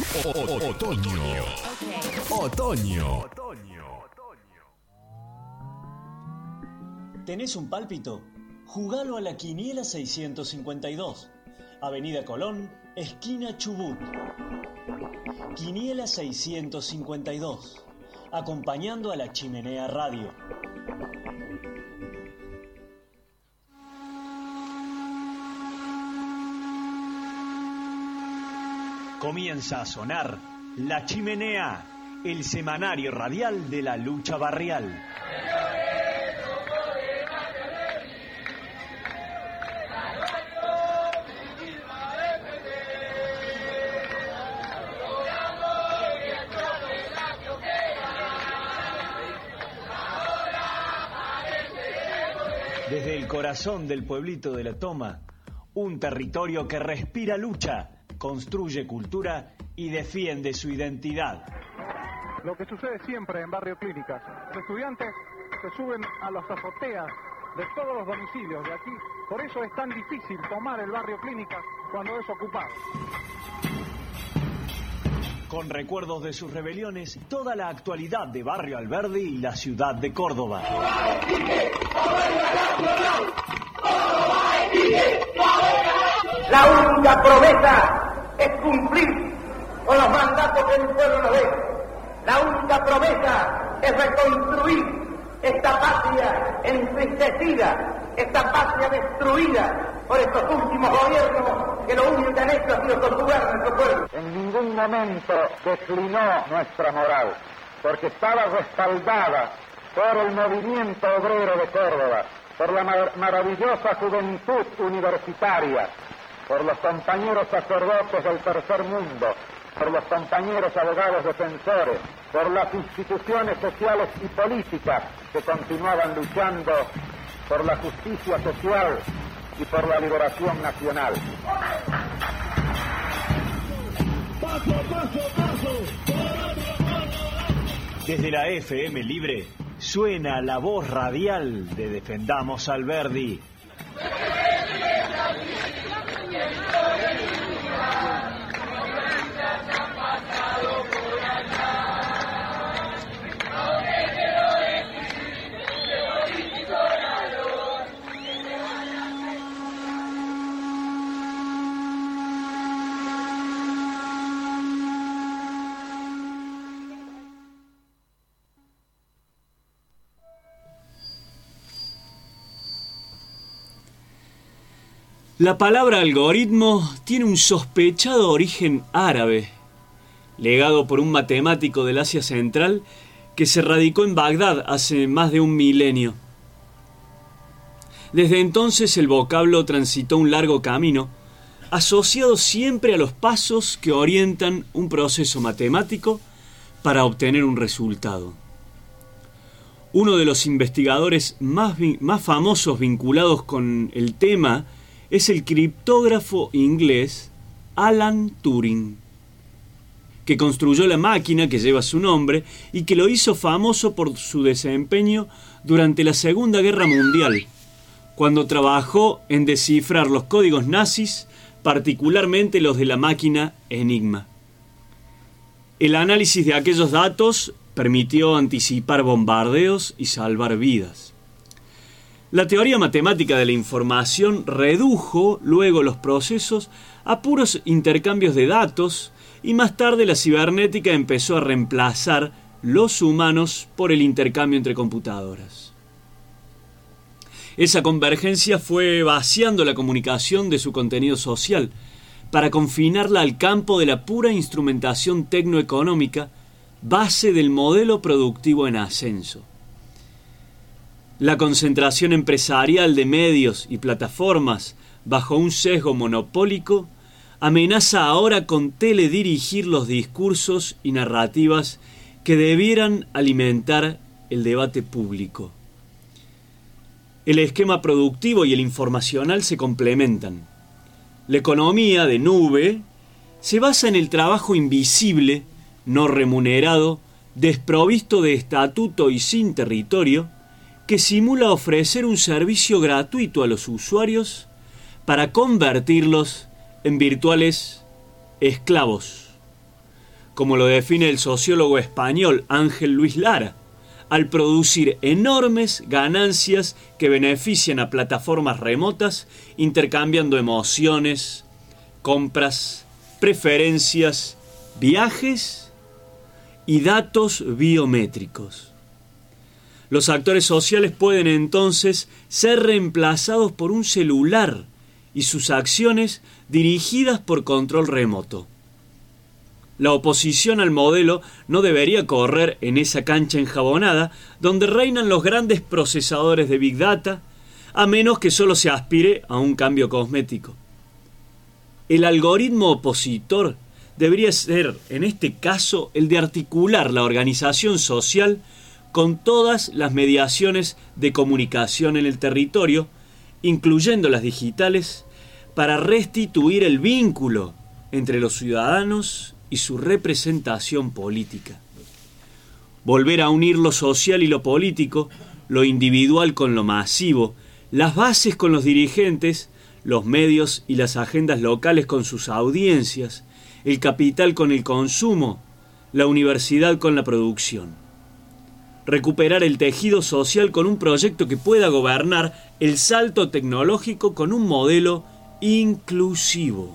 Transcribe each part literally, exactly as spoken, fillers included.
Otoño. Otoño. ¿Tenés un pálpito? Jugalo a la Quiniela seiscientos cincuenta y dos. Avenida Colón, esquina Chubut. Quiniela seiscientos cincuenta y dos. Acompañando a la Chimenea Radio. Comienza a sonar La Chimenea, el semanario radial de la lucha barrial. Desde el corazón del pueblito de La Toma, un territorio que respira lucha, construye cultura y defiende su identidad. Lo que sucede siempre en Barrio Clínicas, los estudiantes se suben a las azoteas de todos los domicilios de aquí, por eso es tan difícil tomar el Barrio Clínicas cuando es ocupado. Con recuerdos de sus rebeliones, toda la actualidad de Barrio Alberdi y la ciudad de Córdoba. La única promesa es cumplir con los mandatos que el pueblo nos dé. La única promesa es reconstruir esta patria entristecida, esta patria destruida por estos últimos gobiernos que lo único que han hecho ha sido torturar a nuestro pueblo. En ningún momento declinó nuestra moral, porque estaba respaldada por el movimiento obrero de Córdoba, por la mar- maravillosa juventud universitaria, por los compañeros sacerdotes del tercer mundo, por los compañeros abogados defensores, por las instituciones sociales y políticas que continuaban luchando por la justicia social y por la liberación nacional. Paso, paso, paso. Desde la F M Libre suena la voz radial de Defendamos Alberdi. La palabra algoritmo tiene un sospechado origen árabe, legado por un matemático del Asia Central que se radicó en Bagdad hace más de un milenio. Desde entonces el vocablo transitó un largo camino, asociado siempre a los pasos que orientan un proceso matemático para obtener un resultado. Uno de los investigadores más, más famosos vinculados con el tema es el criptógrafo inglés Alan Turing, que construyó la máquina que lleva su nombre y que lo hizo famoso por su desempeño durante la Segunda Guerra Mundial, cuando trabajó en descifrar los códigos nazis, particularmente los de la máquina Enigma. El análisis de aquellos datos permitió anticipar bombardeos y salvar vidas. La teoría matemática de la información redujo luego los procesos a puros intercambios de datos y más tarde la cibernética empezó a reemplazar los humanos por el intercambio entre computadoras. Esa convergencia fue vaciando la comunicación de su contenido social para confinarla al campo de la pura instrumentación tecnoeconómica, base del modelo productivo en ascenso. La concentración empresarial de medios y plataformas bajo un sesgo monopólico amenaza ahora con teledirigir los discursos y narrativas que debieran alimentar el debate público. El esquema productivo y el informacional se complementan. La economía de nube se basa en el trabajo invisible, no remunerado, desprovisto de estatuto y sin territorio, que simula ofrecer un servicio gratuito a los usuarios para convertirlos en virtuales esclavos. como lo define el sociólogo español Ángel Luis Lara, al producir enormes ganancias que benefician a plataformas remotas, intercambiando emociones, compras, preferencias, viajes y datos biométricos. Los actores sociales pueden entonces ser reemplazados por un celular y sus acciones dirigidas por control remoto. La oposición al modelo no debería correr en esa cancha enjabonada donde reinan los grandes procesadores de Big Data, a menos que solo se aspire a un cambio cosmético. El algoritmo opositor debería ser, en este caso, el de articular la organización social con todas las mediaciones de comunicación en el territorio, incluyendo las digitales, para restituir el vínculo entre los ciudadanos y su representación política. Volver a unir lo social y lo político, lo individual con lo masivo, las bases con los dirigentes, los medios y las agendas locales con sus audiencias, el capital con el consumo, la universidad con la producción. Recuperar el tejido social con un proyecto que pueda gobernar el salto tecnológico con un modelo inclusivo.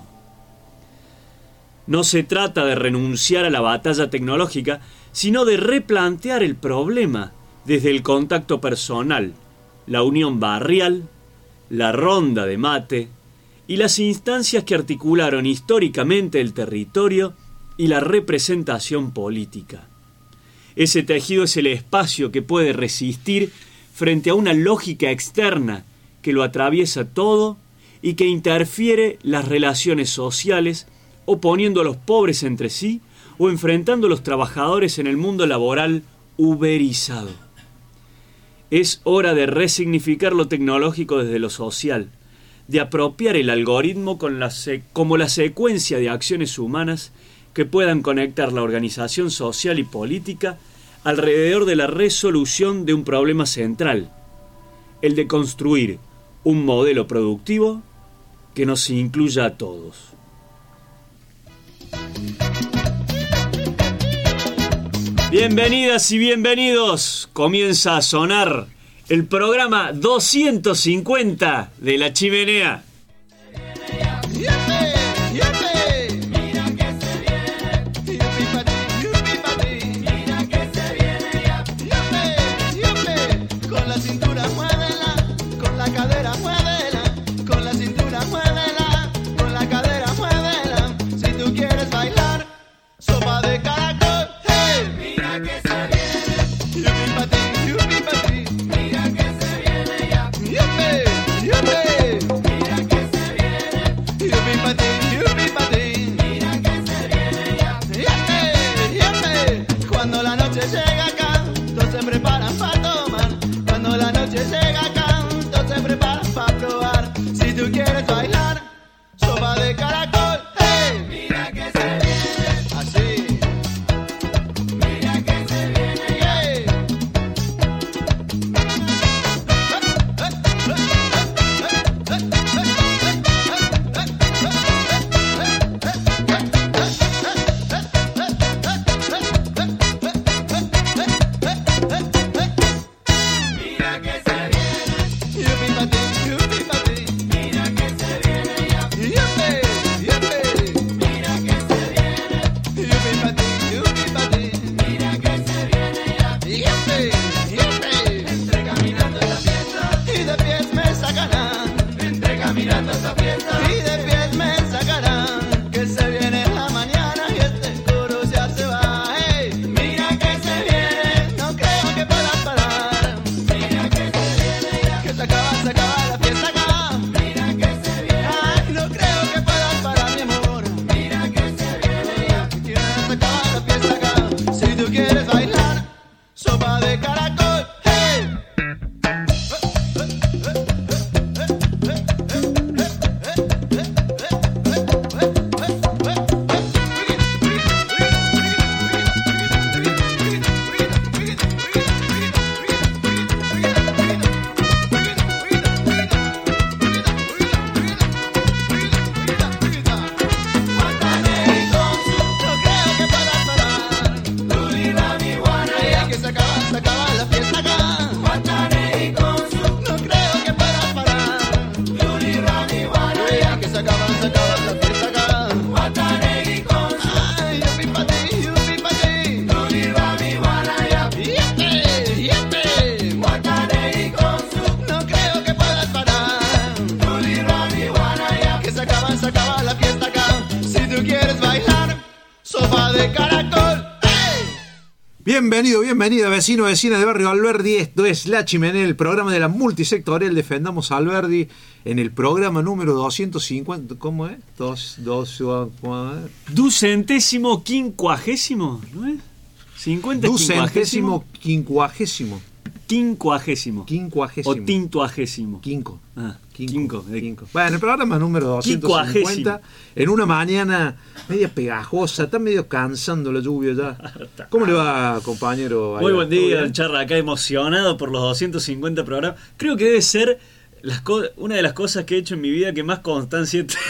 No se trata de renunciar a la batalla tecnológica, sino de replantear el problema desde el contacto personal, la unión barrial, la ronda de mate y las instancias que articularon históricamente el territorio y la representación política. Ese tejido es el espacio que puede resistir frente a una lógica externa que lo atraviesa todo y que interfiere las relaciones sociales, oponiendo a los pobres entre sí o enfrentando a los trabajadores en el mundo laboral uberizado. Es hora de resignificar lo tecnológico desde lo social, de apropiar el algoritmo con la se- como la secuencia de acciones humanas que puedan conectar la organización social y política alrededor de la resolución de un problema central, el de construir un modelo productivo que nos incluya a todos. Bienvenidas y bienvenidos. Comienza a sonar el programa doscientos cincuenta de La Chimenea. Mira que de caracol. Bienvenido, bienvenida, vecino, vecina de Barrio Alberdi. Esto es La Chimenea, el programa de la multisectorial Defendamos Alberdi, en el programa número doscientos cincuenta. ¿Cómo es? Dos, dos, Ducentésimo quincuagésimo, ¿no es? cincuenta Ducentésimo quincuagésimo. Quincuagésimo. Quincuagésimo. O tintuagésimo. Quinco. Ah, Quinco. quinco. Quinco. Bueno, el programa número doscientos cincuenta, en una mañana media pegajosa, está medio cansando la lluvia ya. ¿Cómo le va, compañero? Muy buen día, don Charra, acá emocionado por los doscientos cincuenta programas. Creo que debe ser las una de las cosas que he hecho en mi vida que más constancia he tenido.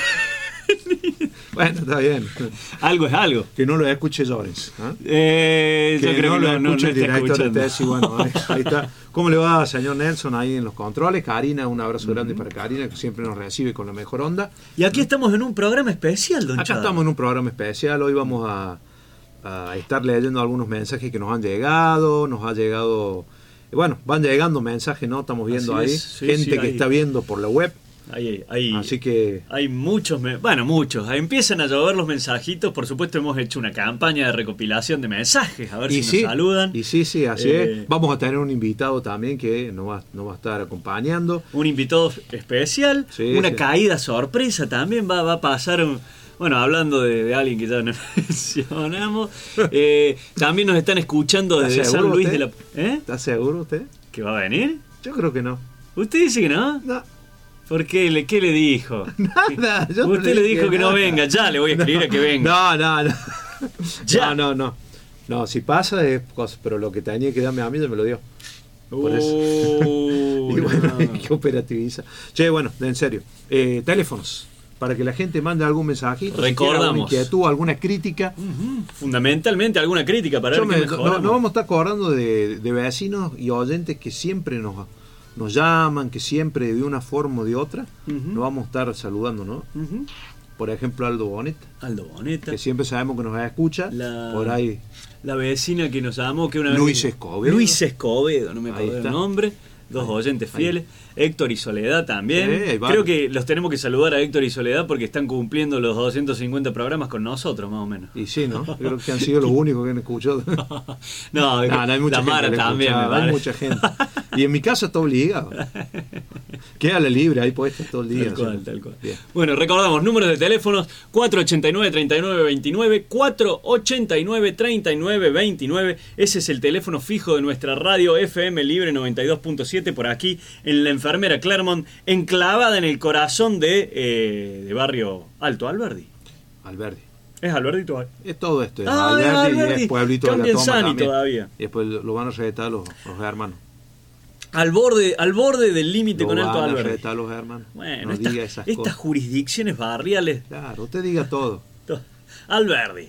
Bueno, está bien. Algo es algo. Que no lo escuche Llorens. ¿eh? Eh, que yo creo no que lo no, no, escuche no el director escuchando. de tesis. Bueno, ahí, ahí está. ¿Cómo le va, señor Nelson, ahí en los controles? Karina, un abrazo grande para Karina, que siempre nos recibe con la mejor onda. Y aquí estamos en un programa especial, don Acá Chara. estamos en un programa especial. Hoy vamos a, a estar leyendo algunos mensajes que nos han llegado. Nos ha llegado... Bueno, van llegando mensajes, ¿no? Estamos viendo Así ahí. es, sí, gente sí, que ahí. está viendo por la web. Hay, hay, Así que... hay muchos, me- bueno, muchos. Empiezan a llover los mensajitos. Por supuesto, hemos hecho una campaña de recopilación de mensajes. A ver Y si sí, nos saludan. y sí, sí, así Eh, es. Vamos a tener un invitado también que nos va, nos va a estar acompañando. Un invitado especial. Sí, una sí. caída sorpresa también va, va a pasar. un- Bueno, hablando de, de alguien que ya no mencionamos. eh, también nos están escuchando desde ¿Está San seguro Luis usted? de la... ¿Eh? ¿Está seguro usted? ¿Que va a venir? Yo creo que no. ¿Usted dice que no? No, ¿Por qué? ¿Le- ¿Qué le dijo? nada. Yo no Usted le dije dijo que no nada. venga. Ya le voy a escribir a que venga. No, no, no. Ya. No, no, no. No, si pasa es cosa, pero lo que tenía que darme a mí ya me lo dio. Por eso. Uh, Y bueno, no. hay que operativizar. Che, bueno, en serio. Eh, teléfonos. Para que la gente mande algún mensajito. si quiere Recordamos. alguna inquietud, alguna crítica. Fundamentalmente alguna crítica para Yo ver qué me- no, mejoramos. no vamos a estar acordando de, de vecinos y oyentes que siempre nos, nos llaman, que siempre de una forma o de otra Ujú. nos vamos a estar saludando, ¿no? Ujú. Por ejemplo, Aldo Bonet, Aldo Boneta, que siempre sabemos que nos escucha. La- Por ahí, la vecina que nos llamó, que una vez- Luis Escobedo. Luis Escobedo, no me Ahí acuerdo el está. nombre. Dos Ahí, oyentes ahí. fieles. Héctor y Soledad también. Sí, hay varios. Creo que los tenemos que saludar a Héctor y Soledad porque están cumpliendo los doscientos cincuenta programas con nosotros, más o menos. Y sí, ¿no? Creo que han sido los únicos que han escuchado. No, No, no, hay mucha la gente Mara que le también, me escucha, hay parece. mucha gente. Y en mi casa está obligado. Queda la libre, ahí puesta todo el día. Tal cual, ¿sí? tal cual. Bien. Bueno, recordamos números de teléfonos cuatro ochenta y nueve, treinta y nueve veintinueve, cuatro ochenta y nueve, treinta y nueve veintinueve. Ese es el teléfono fijo de nuestra radio F M Libre noventa y dos punto siete por aquí en la Enfermera Clermont, enclavada en el corazón de, eh, de Barrio Alto Alberdi. Alberdi. ¿Es Alberdi todavía? Es todo esto. Es Ah, Alberdi, y Alberdi. es Pueblito de la Cambian Toma Sani también. todavía. Y después lo van a retar los, los hermanos. Al borde, al borde del límite Lo con Alto van a Alberdi. retar los hermanos. Bueno, no estas, diga esas estas cosas. jurisdicciones barriales. Claro, usted diga todo. Alberdi.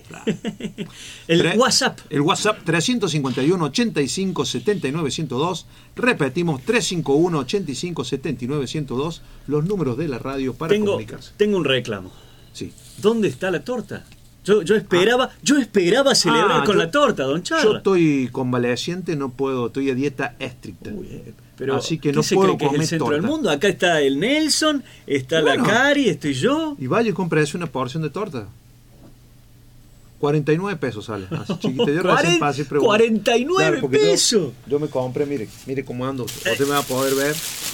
El Tre- WhatsApp. El WhatsApp trescientos cincuenta y uno, ochenta y cinco, setenta y nueve, ciento dos. Repetimos, trescientos cincuenta y uno, ochenta y cinco, setenta y nueve, ciento dos. Los números de la radio para Tengo, comunicarse. tengo un reclamo. Sí. ¿Dónde está la torta? Yo, yo esperaba, yo esperaba celebrar Ah, con yo- la torta, don Charla. Yo estoy convaleciente, no puedo, estoy a dieta estricta. Uy, eh, pero Así que ¿qué no se puedo cree que es comer el centro torta. del mundo? Acá está el Nelson, está Bueno. la Cari, estoy yo. Y vaya y cómprese una porción de torta. cuarenta y nueve pesos sale. Así chiquita. Yo Cuaren- recién pasé y pregunté. cuarenta y nueve porque yo- pesos. Yo, me compré, mire, mire cómo ando. Usted me va a poder ver.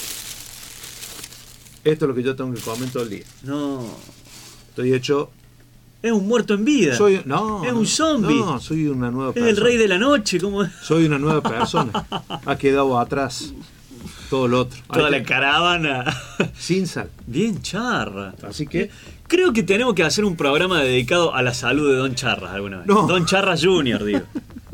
Esto es lo que yo tengo que comer todo el día. No, Estoy hecho. es un muerto en vida. Soy, no, es no, un zombie. No, soy una nueva es persona. el rey de la noche, como Soy una nueva persona. Ha quedado atrás todo lo otro. toda Ahí la está. caravana. Sin sal. Bien charra. Así que. Creo que tenemos que hacer un programa dedicado a la salud de Don Charras alguna vez. No. Don Charras junior, digo.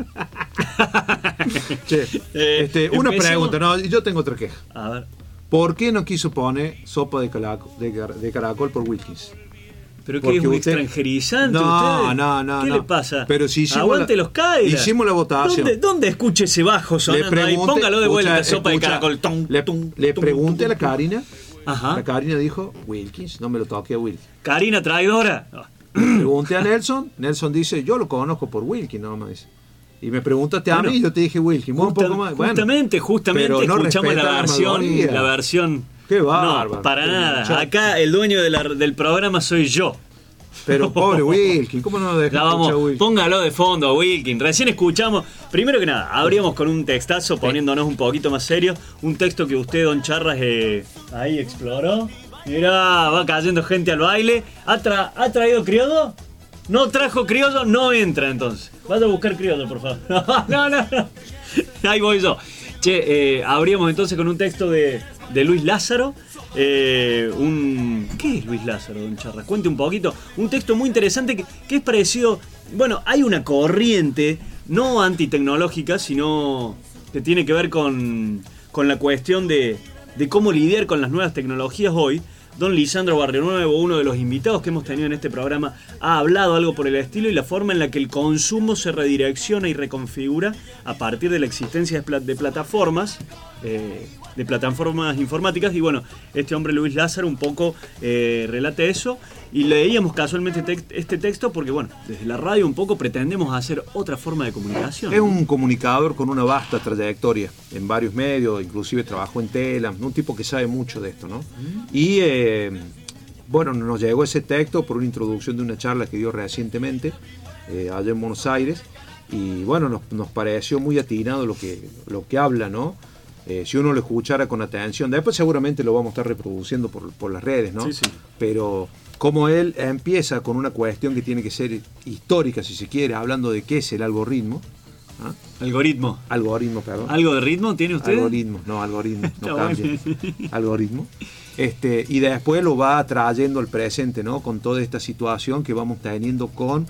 Che, Eh, este, una empecemos- pregunta, no, yo tengo otra queja. A ver. ¿Por qué no quiso poner sopa de caracol, de, car- de caracol por Wilkins? ¿Pero qué Porque es un usted- extranjerizante No, usted? no, no, ¿Qué no. le pasa? Pero si hicimos Aguante la- los Kaira. hicimos la votación. ¿Dónde, dónde escuche ese bajo sonando ahí? Póngalo de vuelta, escucha, sopa de escucha, caracol. Tum, le tum, le tum, pregunté tum, a la tum. Karina. Ajá. La Karina dijo, Wilkins, no me lo toque a Wilkins. Karina traidora. Pregunté a Nelson. Nelson dice, yo lo conozco por Wilkins, no me dice. Y me preguntaste a Bueno, mí y yo te dije Wilkins. Vos un Justa- poco más. Bueno, justamente, justamente pero no escuchamos la respeta la versión, mayoría. la versión. Qué bárbaro. No, para Qué nada. muchacho. Acá el dueño de la- del programa soy yo. Pero pobre Wilkin, ¿cómo no deja Ya vamos, escuchar a Wilkin? póngalo de fondo, Wilkin. Recién escuchamos, primero que nada, abríamos con un textazo poniéndonos un poquito más serios. Un texto que usted, don Charras, eh, ahí exploró. Mirá, va cayendo gente al baile. ¿Ha, tra- ¿ha traído criollo? No trajo criollo, no entra entonces. Vaya a buscar criollo, por favor. No, no, no. Ahí voy yo. Che, eh, abríamos entonces con un texto de, de Luis Lázaro. Eh, un ¿Qué es Luis Lázaro, don Charras? Cuente un poquito. Un texto muy interesante que, que es parecido. Bueno, hay una corriente no antitecnológica, sino que tiene que ver con, con la cuestión de, de cómo lidiar con las nuevas tecnologías hoy. Don Lisandro Barrionuevo, uno de los invitados que hemos tenido en este programa, ha hablado algo por el estilo y la forma en la que el consumo se redirecciona y reconfigura a partir de la existencia de, plat- de plataformas, eh, de plataformas informáticas. Y bueno, este hombre Luis Lázaro un poco eh, relata eso. Y leíamos casualmente te- este texto porque, bueno, desde la radio un poco pretendemos hacer otra forma de comunicación. Es un comunicador con una vasta trayectoria en varios medios, inclusive trabajó en Telam, un tipo que sabe mucho de esto, ¿no? Y eh, bueno, nos llegó ese texto por una introducción de una charla que dio recientemente eh, allá en Buenos Aires, y bueno, nos, nos pareció muy atinado lo que, lo que habla, ¿no? Eh, si uno lo escuchara con atención, después seguramente lo vamos a estar reproduciendo por, por las redes, ¿no? Sí, sí. Pero como él empieza con una cuestión que tiene que ser histórica, si se quiere, hablando de qué es el algoritmo. ¿Ah? Algoritmo. Algoritmo, perdón. ¿Algo de ritmo tiene usted? Algoritmo, no, algoritmo, no Está cambia. bueno. Algoritmo. Este, y después lo va trayendo al presente, ¿no? Con toda esta situación que vamos teniendo con,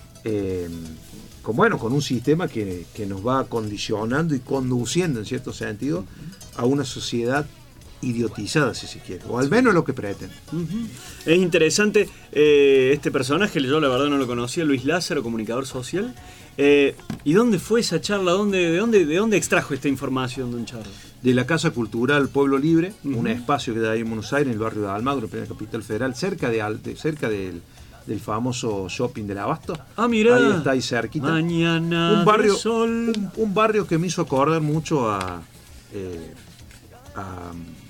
eh, con bueno, con un sistema que, que nos va condicionando y conduciendo, en cierto sentido, a una sociedad idiotizada, si se quiere, o al menos lo que pretende. Uh-huh. Es interesante eh, este personaje, yo la verdad no lo conocía, Luis Lázaro, comunicador social. Eh, ¿Y dónde fue esa charla? ¿Dónde, de, dónde, ¿De dónde extrajo esta información, don Charles? De la Casa Cultural Pueblo Libre, Uh-huh. un espacio que da ahí en Buenos Aires, en el barrio de Almagro, en la capital federal, cerca de, Al- de- cerca del, del famoso shopping del Abasto. Ah, mirá. Ahí está, ahí cerquita. Mañana un barrio, de sol. Un, un barrio que me hizo acordar mucho a, eh, a,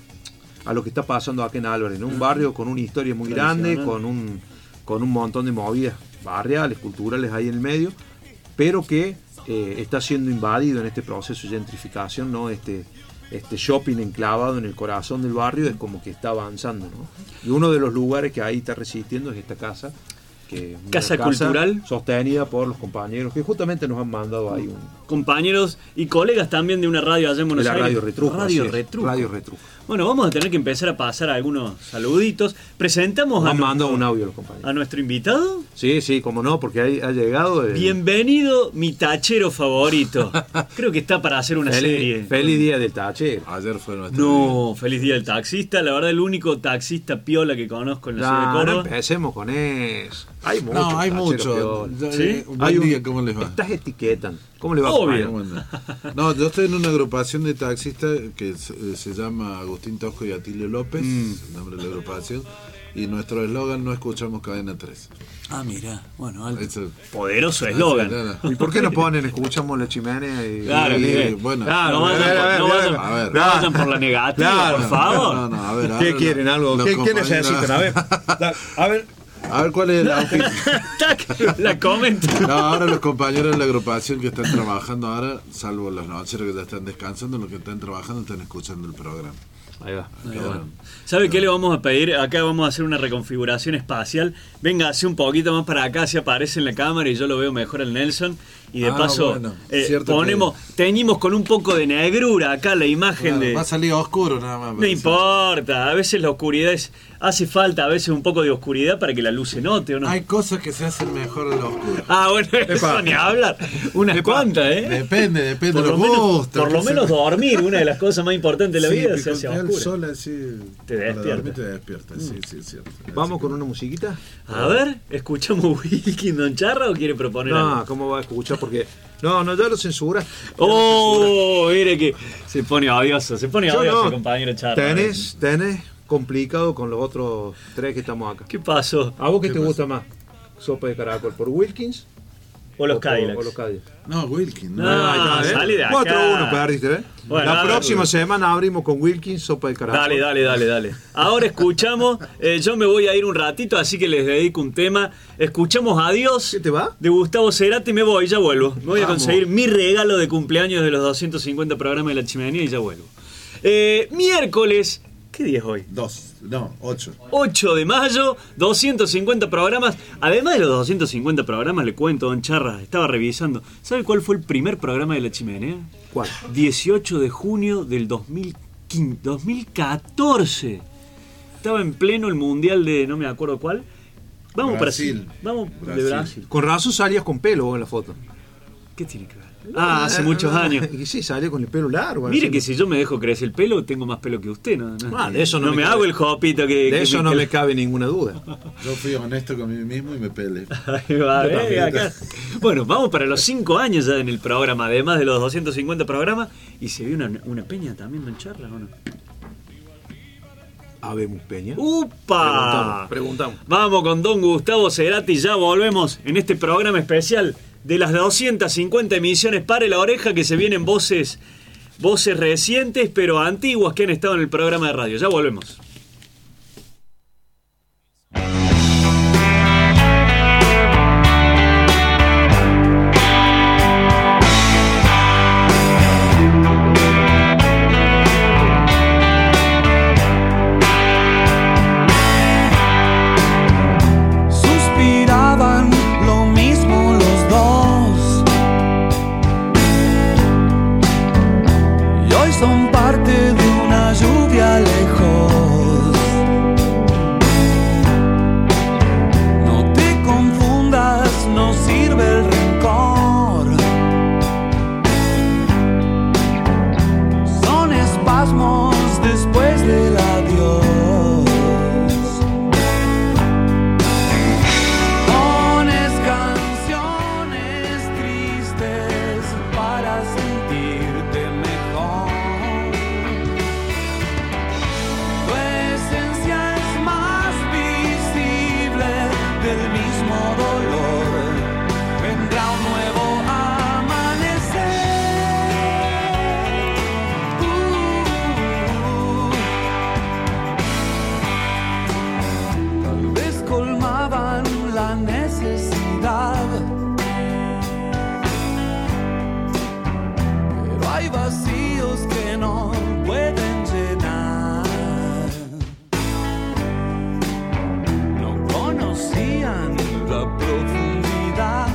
a lo que está pasando acá en Álvarez, ¿no? Un barrio con una historia muy grande, con un, con un montón de movidas barriales, culturales ahí en el medio, pero que eh, está siendo invadido en este proceso de gentrificación, ¿no? Este, este shopping enclavado en el corazón del barrio es como que está avanzando, ¿no? Y uno de los lugares que ahí está resistiendo es esta casa, que es una Casa Cultural. sostenida por los compañeros que justamente nos han mandado ahí un, Compañeros y colegas también de una radio allá en de Buenos la Aires. Radio Retrujo. Radio así es, Retrujo. Radio Retrujo. Bueno, vamos a tener que empezar a pasar algunos saluditos. Presentamos Nos a han mandado nuestro, un audio los compañeros. a nuestro invitado. Sí, sí, como no, porque ahí ha llegado. el- Bienvenido, mi tachero favorito. Creo que está para hacer una serie. Feliz, feliz día del tachero. Ayer fue nuestro No, feliz día del taxista. La verdad, el único taxista piola que conozco en la ciudad de No, no Córdoba. empecemos con eso. Hay mucho. No, hay tachero mucho. piola. Yo- ¿Sí? eh, un Hay buen un- día, ¿cómo les va? Estás etiquetan. ¿Cómo le va Obvio. a ¿Cómo andan? No, yo estoy en una agrupación de taxistas que se, se llama Agustín Tosco y Atilio López, el nombre de la agrupación, y nuestro eslogan: no escuchamos cadena tres. Ah, mira, bueno, alto. Eso- Poderoso Ah, eslogan. sí, no, ¿Y por qué no ponen escuchamos la chimenea? Y, Claro, y- que- y- bueno, claro, no a vayan, ver, a por, ver, no a ver, vayan- a ver. no vayan por la negativa, Claro. por favor. No, no, a ver, ¿Qué ahora quieren? los- ¿Algo? los ¿Qué, ¿qué compañeros- necesitan? A ver. Da- A ver. A ver cuál es el outfit. Tac, la comenta. No, ahora los compañeros de la agrupación que están trabajando ahora, salvo los nocheros que ya están descansando, los que están trabajando están escuchando el programa. Ahí va. Ahí va. ¿Sabe qué le vamos a pedir? Acá vamos a hacer una reconfiguración espacial. Venga, hace un poquito más para acá, si aparece en la cámara y yo lo veo mejor al Nelson. Y de Ah, paso bueno, eh, cierto ponemos, teñimos con un poco de negrura acá la imagen Claro, de... va a salir oscuro nada más. No parece. importa, a veces la oscuridad es... Hace falta a veces un poco de oscuridad para que la luz se note, ¿o no? Hay cosas que se hacen mejor en lo oscuro. Ah, bueno, eso ni hablar. Unas cuantas, ¿eh? Depende, depende Por de lo los menos, gustos. por lo qué sé menos yo. dormir, una de las cosas más importantes de la Sí, vida, se hace picotear el oscura. sol así, Te para despierta. dormir te despierta, sí, sí, es cierto. Vamos Así con que- una musiquita. A ver, ¿escuchamos Wilkin Don Charra o quiere proponer No, algo? ¿cómo va a escuchar? Porque. No, no, ya lo censura. Oh, mire que se pone odioso, se pone Yo odioso, no. compañero Charra. Tenés, tenés complicado con los otros tres que estamos acá. ¿Qué pasó? ¿A vos qué, ¿Qué te pasa? gusta más? ¿Sopa de caracol por Wilkins o los O- Cadillacs. o los Cadillacs. No, Wilkin. No. No, Ahí está, ¿eh? salí de acá. cuatro a uno perdiste, ¿eh? Bueno, la dale, próxima dale. semana abrimos con Wilkins, sopa de carajo. Dale, dale, dale, dale. Ahora escuchamos, eh, yo me voy a ir un ratito, así que les dedico un tema. Escuchamos Adiós ¿Qué te va? de Gustavo Cerati, me voy, ya vuelvo. Me voy a Vamos. conseguir mi regalo de cumpleaños de los doscientos cincuenta programas de La Chimenea y ya vuelvo. Eh, miércoles, ¿qué día es hoy? Dos, no, ocho. ocho de mayo, doscientos cincuenta programas. Además de los doscientos cincuenta programas, le cuento, don Charra, estaba revisando. ¿Sabe cuál fue el primer programa de La Chimenea? ¿Cuál? dieciocho de junio del dos mil quince, dos mil catorce. Estaba en pleno el mundial de no me acuerdo cuál. Vamos Brasil. Brasil. Vamos de Brasil. Brasil. Con razón salías con pelo vos en la foto. ¿Qué tiene que ver? Ah, hace muchos años. Y sí, salía con el pelo largo. Mire así. que si yo me dejo crecer el pelo, tengo más pelo que usted. No, no. Ah, de eso no no me me cabe. hago el jopito que. De que eso no que- me cabe ninguna duda. Yo fui honesto con mí mismo y me peleé. Ahí va, Yo eh, también. acá. Bueno, vamos para los cinco años ya en el programa, además de los doscientos cincuenta programas. Y se vio una, una peña también, don Charla, ¿o no? Habemos Peña. ¡Upa! Preguntamos, preguntamos. Vamos con don Gustavo Cerati, ya volvemos en este programa especial de las doscientas cincuenta emisiones. Pare la oreja que se vienen voces, voces recientes pero antiguas que han estado en el programa de radio. Ya volvemos. Suspiraban lo mismo los dos y hoy son parte de una lluvia lejos. No te confundas, no sirve el rencor. Son espasmos después del adiós. Pones canciones tristes para sentirte mejor. Tu esencia es más visible del mismo dolor. Vendrá un nuevo amanecer. Uh, tal vez colmaban la necesidad, pero hay vacíos que no pueden llenar. No conocían la profundidad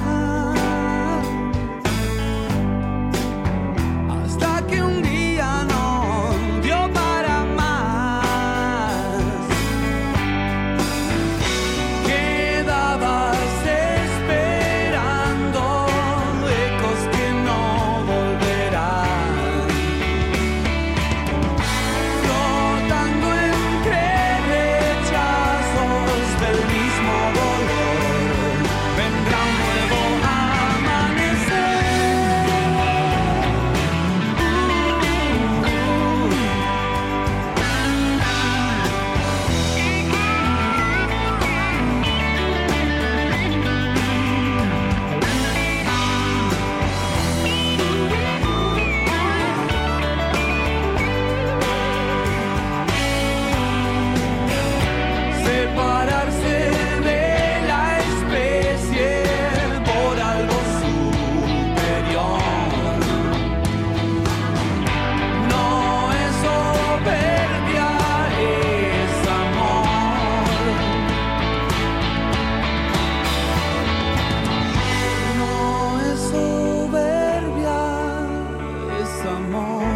hasta que un día no dio para más. Quedabas esperando ecos que no volverán, flotando entre rechazos del mismo dolor. Vendrá un nuevo amanecer. Separarse de la especie por algo superior no es soberbia, es amor. No es soberbia, es amor.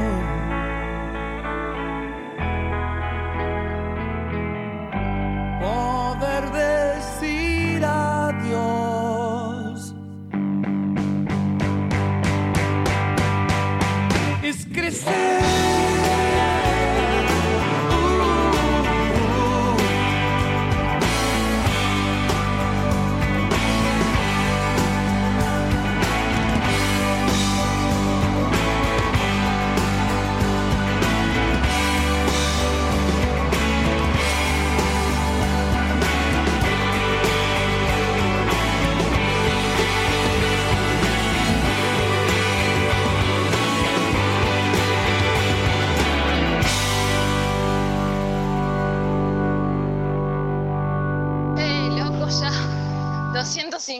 Poder decir adiós es crecer.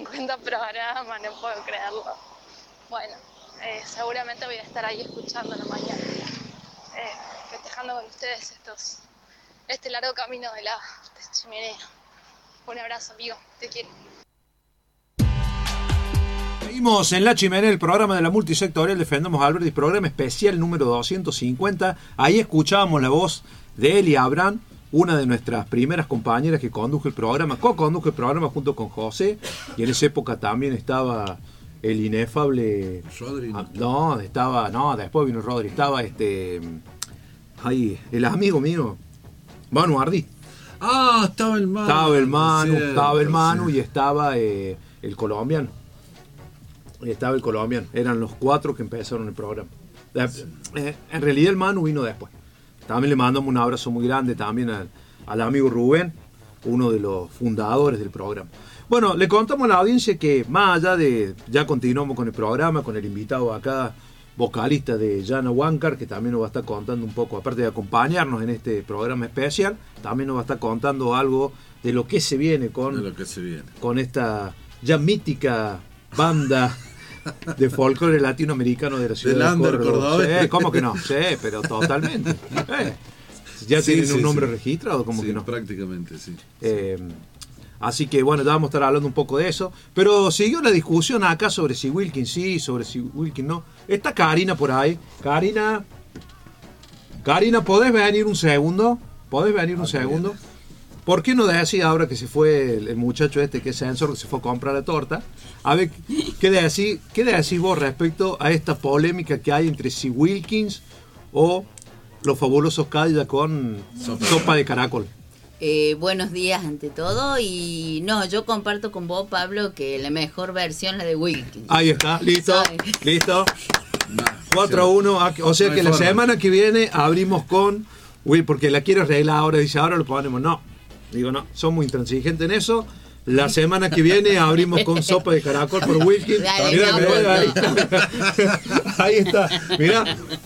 cincuenta programas, no puedo creerlo. Bueno, eh, seguramente voy a estar ahí escuchando en la mañana, eh, festejando con ustedes estos, este largo camino de la de chimenea. Un abrazo, amigo, te quiero. Seguimos en La Chimenea, el programa de la multisectorial Defendamos a Alberdi, programa especial número doscientos cincuenta. Ahí escuchábamos la voz de Eli Abraham, una de nuestras primeras compañeras que condujo el programa, co-condujo el programa junto con José, y en esa época también estaba el inefable Rodri. Ah, no, estaba, no, después vino Rodri, estaba este ahí, el amigo mío, Manu Ardí. Ah, estaba el Manu. Estaba el Manu, cierto, estaba el Manu sí. y estaba eh, el colombiano. Y estaba el colombiano. Eran los cuatro que empezaron el programa. Sí. Eh, en realidad el Manu vino después. También le mandamos un abrazo muy grande también al, al amigo Rubén, uno de los fundadores del programa. Bueno, le contamos a la audiencia que más allá de, ya continuamos con el programa, con el invitado acá, vocalista de Jana Huáncar, que también nos va a estar contando un poco, aparte de acompañarnos en este programa especial, también nos va a estar contando algo de lo que se viene con, de lo que se viene. con esta ya mítica banda de folclore latinoamericano de la ciudad Del de under Córdoba. cordobés. Sí, ¿cómo que no? Sí, pero totalmente. Eh, ¿Ya Sí, tienen sí, un nombre sí. registrado? ¿Cómo Sí, que no? prácticamente, sí. Eh, así que bueno, ya vamos a estar hablando un poco de eso. Pero siguió la discusión acá sobre si Wilkins sí, sobre si Wilkins no. Está Karina por ahí. Karina, Karina, ¿podés venir un segundo? ¿Podés venir un Ah, segundo? bien. ¿Por qué no decís ahora que se fue el, el muchacho este que es Sensor, que se fue a comprar la torta? A ver, ¿qué decís, qué decís vos respecto a esta polémica que hay entre si Wilkins o los fabulosos Cadillac con Sopa. sopa de caracol? Eh, buenos días ante todo, y no, yo comparto con vos, Pablo, que la mejor versión es la de Wilkins. Ahí está, listo, ¿Sabe? listo. Nah, cuatro a uno, o sea No hay que la forma. semana que viene abrimos con Will, porque la quiero arreglar ahora, dice, ahora lo ponemos, no. Digo, no, son muy intransigentes en eso. La semana que viene abrimos con sopa de caracol por Wilkins. Dale, Mirá, no, mirá, ahí, no. ahí está, mirá.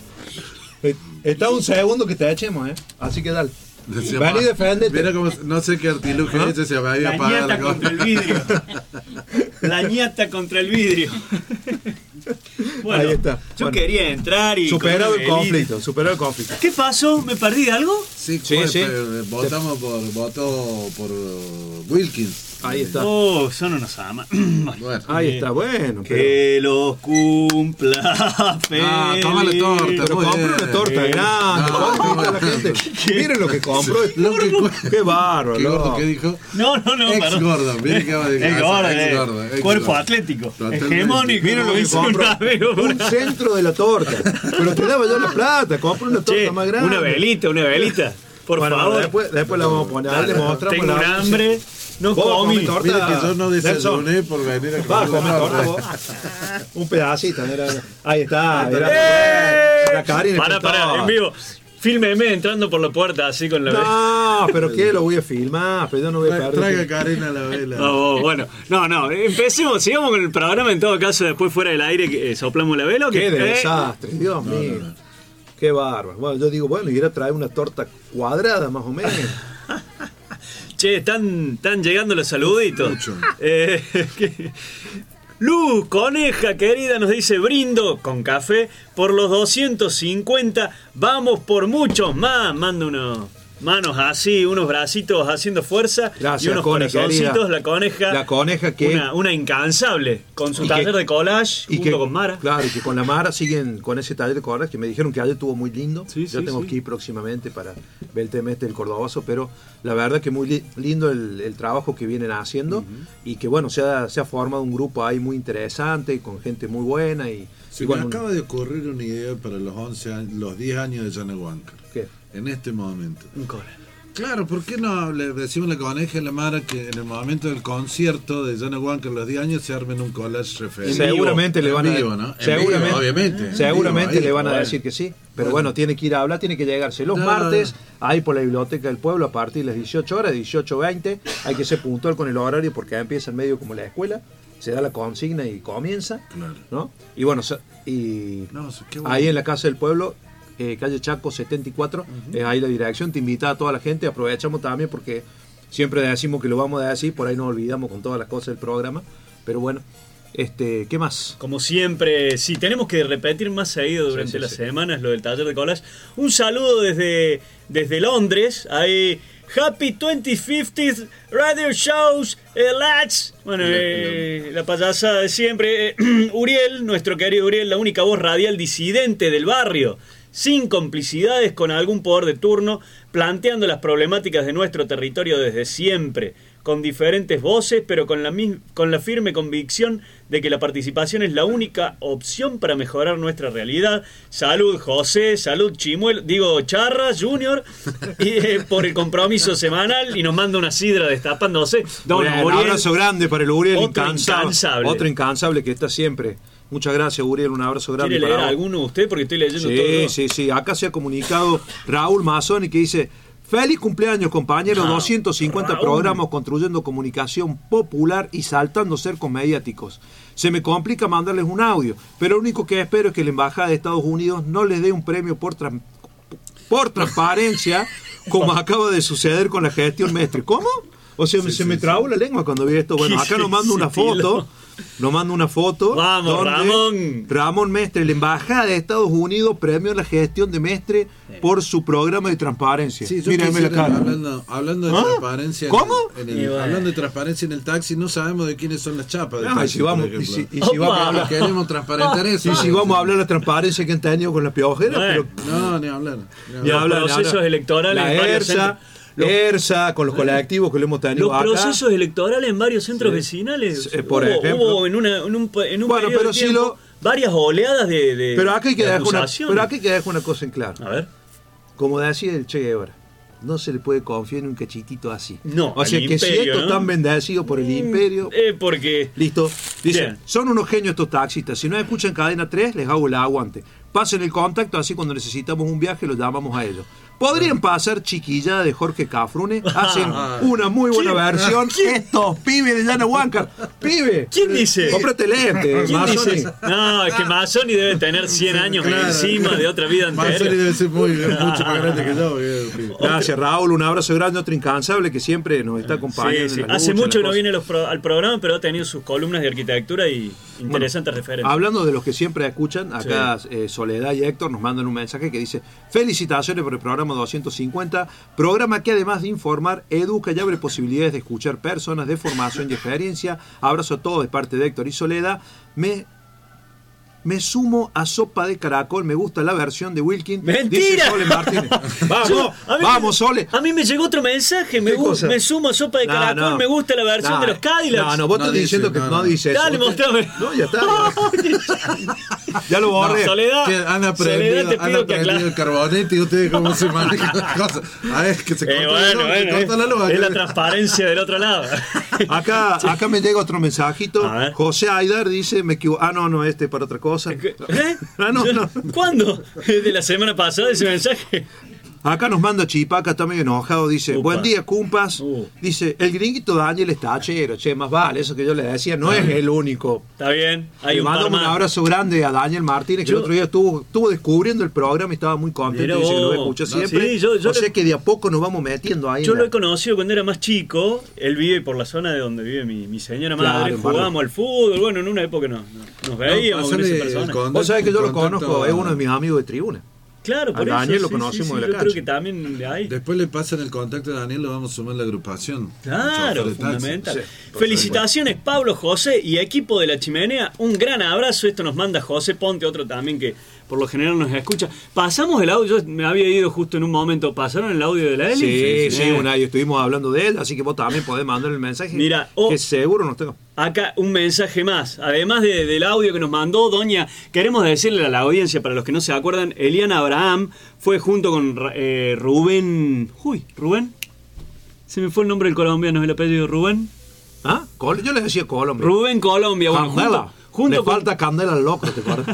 Está un segundo que te echemos, ¿eh? Así que dale. Decía, Vení, "Ma, defendete". Mira cómo, no sé qué artilugio ¿Ah? ese se me había La apagado ñata la cosa. contra el vidrio. La ñata contra el vidrio. Bueno, Ahí está. Yo Bueno. quería entrar y... Superado con el una conflicto, superado el conflicto. velita. ¿Qué pasó? ¿Me perdí de algo? Sí, Sí, fue, sí. pero votamos por, votó por uh, Wilkins. Ahí está. Oh, son unos amas. Bueno, Ahí está, bueno. pero- Que los cumpla feliz. Ah, tómale torta, Pero muy compró bien. una torta Eh, grande. no, ¿Cuánto invita no, la gente? Miren lo que compró. Lo que cu- Qué bárbaro. ¿Qué gordo loco. que dijo? No, no, no. Ex perdón. gordo, miren que va a decir. Ex gordo, Ex eh. gordo, ex Cuerpo gordo. atlético. Totalmente. Hegemónico. Miren lo que Hizo compró. una vez, Un centro de la torta. Pero te daba yo la plata. Compró una torta Che, más grande. una velita, una velita. Por Bueno, favor. Después, después la vamos a poner. Ahí le mostramos Tengo un la- hambre. No Vos comí. comí torta. Mira que yo no Nelson. desayuné por venir a Va a comer comer la torta torta. vos. Un pedacito. Mira. Ahí está. Ahí Mira. ¡Eh! La Karina Para, está para, toda. en vivo. Fílmeme entrando por la puerta así con la vela. No, pero ¿qué? Lo voy a filmar. Pero yo no voy a Tra- perder. Traiga Karina la vela. No, bueno, no, no, empecemos, sigamos con el programa, en todo caso, después fuera del aire que eh, soplamos la vela. ¿o Qué qué? Eh, desastre, Dios No, mío. no, no. Qué bárbaro. Bueno, yo digo, bueno, ir a traer una torta cuadrada más o menos. Che, están, están llegando los saluditos. Mucho. Eh, que- Luz Coneja, querida, nos dice: brindo con café por los doscientos cincuenta, vamos por muchos más. Manda unos manos así, unos bracitos haciendo fuerza. Gracias, y unos Cone, corazoncitos. querida. La coneja, La coneja que- Una, una incansable, con su Y taller que- de collage, Y junto que, con Mara. Claro, y que con la Mara siguen con ese taller de collage que me dijeron que ayer estuvo muy lindo. Sí, Yo sí, tengo sí. que ir próximamente para ver el tema este del cordobazo, pero la verdad que muy li- lindo el, el trabajo que vienen haciendo y que bueno, se ha, se ha formado un grupo ahí muy interesante, con gente muy buena y, Se y me bueno, acaba de ocurrir una idea para los once años, los diez años de Jana Huáncar. ¿qué? En este momento. Un collage. Claro, ¿por qué no le decimos a la coneja y a la Mara que en el momento del concierto de Jana Huáncar los diez años se armen un collage referente? Seguramente le van a En vivo, ¿no? En seguramente, vivo, obviamente. seguramente En vivo, le van a ahí. decir que sí, pero Bueno. bueno, tiene que ir a hablar, tiene que llegarse los No. martes ahí por la biblioteca del pueblo a partir de las dieciocho horas, dieciocho veinte, hay que ser puntual con el horario porque ahí empieza en medio como la escuela, se da la consigna y comienza, Claro. ¿no? Y bueno, se- y No, qué bueno. ahí en la casa del pueblo, eh, calle Chaco setenta y cuatro, es ahí la dirección, te invita a toda la gente, aprovechamos también porque siempre decimos que lo vamos a decir, por ahí nos olvidamos con todas las cosas del programa, Pero bueno, este, ¿qué más? Como siempre, sí, tenemos que repetir más seguido durante Sí, sí, las sí. semanas lo del taller de collage. Un saludo desde, desde Londres. Ahí, Happy veinticinco Radio Shows, eh, lads. Bueno, eh, la payasada de siempre. Eh, Uriel, nuestro querido Uriel, la única voz radial disidente del barrio, sin complicidades con algún poder de turno, planteando las problemáticas de nuestro territorio desde siempre, con diferentes voces, pero con la, mis- con la firme convicción de que la participación es la única opción para mejorar nuestra realidad. Salud José, salud Chimuel, digo Charras Junior, y, eh, por el compromiso semanal, y nos manda una sidra destapándose. Don Bueno, un Uriel, abrazo grande para el Uriel otro incansable, incansable. Otro incansable que está siempre. Muchas gracias, Uriel. Un abrazo grande. ¿Quiere leer para vos. alguno de usted? Porque estoy leyendo Sí, todo. sí, sí. Acá se ha comunicado Raúl Mazzoni que dice: feliz cumpleaños, compañeros. Ah, doscientos cincuenta Raúl. programas construyendo comunicación popular y saltando cercos mediáticos. Se me complica mandarles un audio, pero lo único que espero es que la Embajada de Estados Unidos no les dé un premio por, tran- por transparencia, como acaba de suceder con la gestión Mestre. ¿Cómo? O sea, Sí, se sí, me sí. trabó la lengua cuando vi esto. Bueno, acá nos manda una Estilo. foto. Nos manda una foto. Vamos, donde Ramón. Ramón Mestre, la Embajada de Estados Unidos premió la gestión de Mestre por su programa de transparencia. Sí, yo Mírenme la quisiera, cara. hablando, hablando de ¿Ah? transparencia. en ¿Cómo? el- en el- Y bueno. Hablando de transparencia en el taxi, no sabemos de quiénes son las chapas. del Ah, y taxi, si vamos, por y si, ejemplo. y si vamos a Opa. hablar, Queremos transparentar eso. y si vamos a hablar de la transparencia que han tenido con las piojeras, Bueno. pero No, ni hablar. Ni Los hablar. hablan, procesos hablan. electorales La en varios ERSA, centros. Los- ERSA, con los colectivos que lo hemos tenido Los acá. procesos electorales en varios centros vecinales. Eh, por hubo, ejemplo. hubo en, una, en un, en un Bueno, periodo pero de si tiempo lo- varias oleadas de, de Pero acá hay que de dejar una, acusaciones. pero acá hay que dejar una cosa en claro. A ver. Como decía el Che Guevara, no se le puede confiar en un cachitito así. No, o sea al que si imperio, estos ¿no? están bendecidos por el imperio. Eh, porque Listo. Dice, Bien. son unos genios estos taxistas. Si no escuchan Cadena tres, les hago el aguante. Pasen el contacto, así cuando necesitamos un viaje los llamamos a ellos. Podrían pasar Chiquillada de Jorge Cafrune. Hacen una muy buena ¿Quién? versión. ¿Quién? Estos pibes de Llana Huáncar. Pibe. ¿Quién dice? Cómprate lente. ¿Quién Mazzoni. dice? No, es que Mazzoni debe tener cien años Claro. encima de otra vida Mazzoni anterior. debe ser muy, mucho más grande que yo. que- Gracias, Raúl. Un abrazo grande, otro incansable que siempre nos está acompañando. Sí, sí. en la Hace lucha, mucho en que la no cosa. viene los pro- al programa, pero ha tenido sus columnas de arquitectura y interesantes referencias. Hablando de los que siempre escuchan, acá eh, Soledad y Héctor nos mandan un mensaje que dice: felicitaciones por el programa doscientos cincuenta, programa que además de informar, educa y abre posibilidades de escuchar personas de formación y experiencia. Abrazo a todos de parte de Héctor y Soledad. Me Me sumo a Sopa de Caracol, me gusta la versión de Wilkin. ¡Mentira! Dice Sole Martínez. Vamos, Yo- a mí vamos, me- Sole. A mí me llegó otro mensaje, me, ¿Qué gu- cosa? me sumo a Sopa de No, Caracol, no. me gusta la versión No, de los Cadillacs. No, no, vos No estás dice, diciendo que no, no, no. dice eso. Dale, Vos te- mostrame. No, ya está. Ya lo borré. Soledad, Que han aprendido, Soledad, te han pido que aprendido aclares. el carbonete y ustedes cómo se manejan las cosas. A ver, que se Eh, corta la bueno, luz, se bueno, corta la luz. es la transparencia del otro lado. Acá, acá me llega otro mensajito. A ver. José Aidar dice, me equivoco. Ah, no, no, este para otra cosa. ¿Eh? Ah, no, no. ¿Cuándo? ¿De la semana pasada ese mensaje? Acá nos manda Chipaca, está medio enojado, dice, Upa. buen día, cumpas. Uh. Dice, el gringuito Daniel está tachero, che, más vale, eso que yo le decía, no es el único. Está bien, hay Le un par mandamos un más. abrazo grande a Daniel Martínez, que Yo- el otro día estuvo, estuvo descubriendo el programa y estaba muy contento. Mirá Dice que lo vos. escucha No, siempre. sí, yo- yo o sea le- que de a poco nos vamos metiendo ahí. Yo en lo la- he conocido cuando era más chico. Él vive por la zona de donde vive mi, mi señora Claro, madre. en Barrio. Jugábamos al fútbol. Bueno, en una época no, no- nos veíamos con pasale esa persona. el con- Vos sabés que yo lo contacto conozco, a- es uno de mis amigos de tribuna. Claro, por A Daniel eso. lo sí, conocimos sí, de sí, la yo calle. creo que también de ahí. Después le pasan el contacto a Daniel, lo vamos a sumar a la agrupación. Claro, Chofer de taxi. fundamental. Sí, por Felicitaciones Pablo, José y equipo de La Chimenea. Un gran abrazo. Esto nos manda José Ponte, otro también que por lo general nos escucha. Pasamos el audio, yo me había ido justo en un momento. ¿Pasaron el audio de la Eli? Sí, sí, Eh. una, y estuvimos hablando de él, así que vos también podés mandar el mensaje. Mira, oh. que seguro nos tengo. Acá un mensaje más. Además de- del audio que nos mandó Doña, queremos decirle a la audiencia, para los que no se acuerdan, Eliana Abraham fue junto con eh, Rubén. Uy, Rubén. Se me fue el nombre del colombiano, el apellido de Rubén. ¿Ah? Col- Yo le decía Colombia. Rubén Colombia. Bueno, Candela. junto, junto Le con, falta candela al loco, ¿te acuerdas?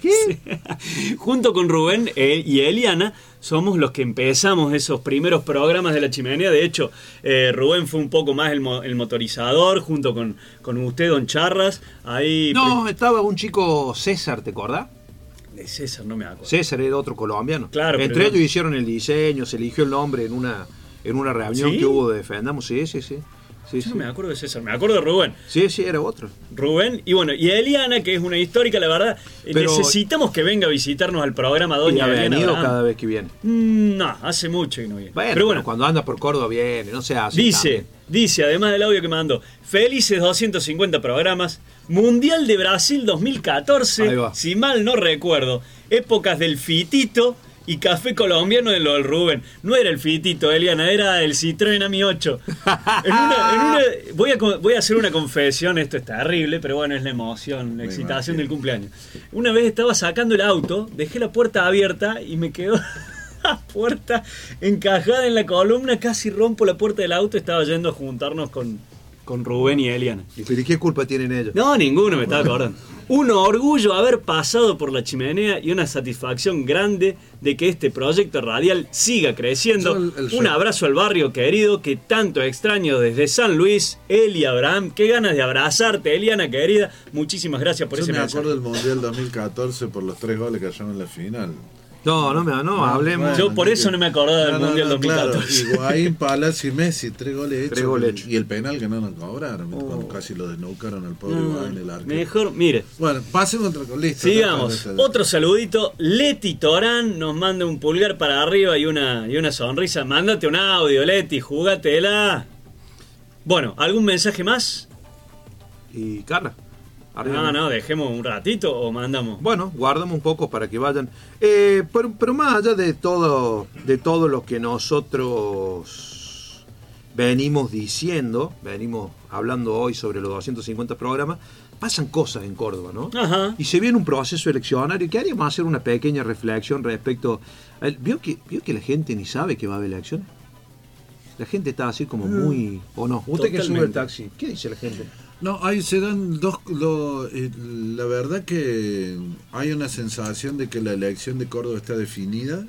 Sí. Junto con Rubén eh, y Eliana somos los que empezamos esos primeros programas de La Chimenea. De hecho, eh, Rubén fue un poco más el, mo- el motorizador, junto con, con usted, Don Charras. Ahí No, estaba un chico César, ¿te acordás? de César, no me acuerdo. César era otro colombiano. Claro, Entre pero- ellos hicieron el diseño, se eligió el nombre en una en una reunión ¿Sí? que hubo de Defendamos. Sí, sí, sí. Sí, Yo sí. no me acuerdo de César, me acuerdo de Rubén. Sí, sí, era otro. Rubén, y bueno, y Eliana, que es una histórica, la verdad. eh, Pero- necesitamos que venga a visitarnos al programa Y Doña ha Eliana venido Abraham. cada vez que viene. Mm, No, hace mucho que no viene. Bueno, pero bueno, cuando anda por Córdoba viene, no sea así. dice, también. dice, además del audio que mandó, felices doscientos cincuenta programas, Mundial de Brasil dos mil Ahí catorce, va. si mal no recuerdo, épocas del Fitito y café colombiano de lo del Rubén. No era el Fitito, Eliana, era el Citroën A M I ocho. En una, en una- voy, a, co- voy a hacer una confesión, esto es terrible, pero bueno, es la emoción, la Me excitación imagino. del cumpleaños. Una vez estaba sacando el auto, dejé la puerta abierta y me quedó la puerta encajada en la columna, casi rompo la puerta del auto, estaba yendo a juntarnos con, con Rubén y Eliana. ¿Y pero qué culpa tienen ellos? No, ninguno, me estaba acordando. Un orgullo haber pasado por la chimenea y una satisfacción grande de que este proyecto radial siga creciendo. Yo el- el Un re- abrazo al barrio querido que tanto extraño desde San Luis. Eli Abraham, qué ganas de abrazarte, Eliana querida. Muchísimas gracias por Yo ese me mensaje. acuerdo del Mundial dos mil catorce por los tres goles que hallaron en la final. No, no, me, no, hablemos. Yo por eso no me acordaba del No, no, Mundial no, dos mil catorce. Claro. Higuaín, Palacio y Messi, tres goles hechos. Tres goles hechos. Y el penal que no nos cobraron, Oh. cuando casi lo desnucaron al pobre No, Higuaín, el arquero. mejor, mire. Bueno, pasemos otra con listo. Sigamos. Esta- esta- Otro saludito. Leti Torán nos manda un pulgar para arriba y una, y una sonrisa. Mándate un audio, Leti, júgatela. Bueno, ¿algún mensaje más? Y Carla. arriba. No, no, dejemos un ratito o mandamos. Bueno, guardamos un poco para que vayan. Eh, pero, pero más allá de todo, de todo lo que nosotros venimos diciendo, venimos hablando hoy sobre los doscientos cincuenta programas, pasan cosas en Córdoba, ¿no? Ajá. Y se viene un proceso eleccionario que haríamos hacer una pequeña reflexión respecto. a- ¿Vio que, vio que la gente ni sabe que va a haber elecciones? La gente está así como muy. ¿O no? Usted que sube el Totalmente. taxi, ¿qué dice la gente? No, ahí se dan dos... lo- eh, la verdad que hay una sensación de que la elección de Córdoba está definida.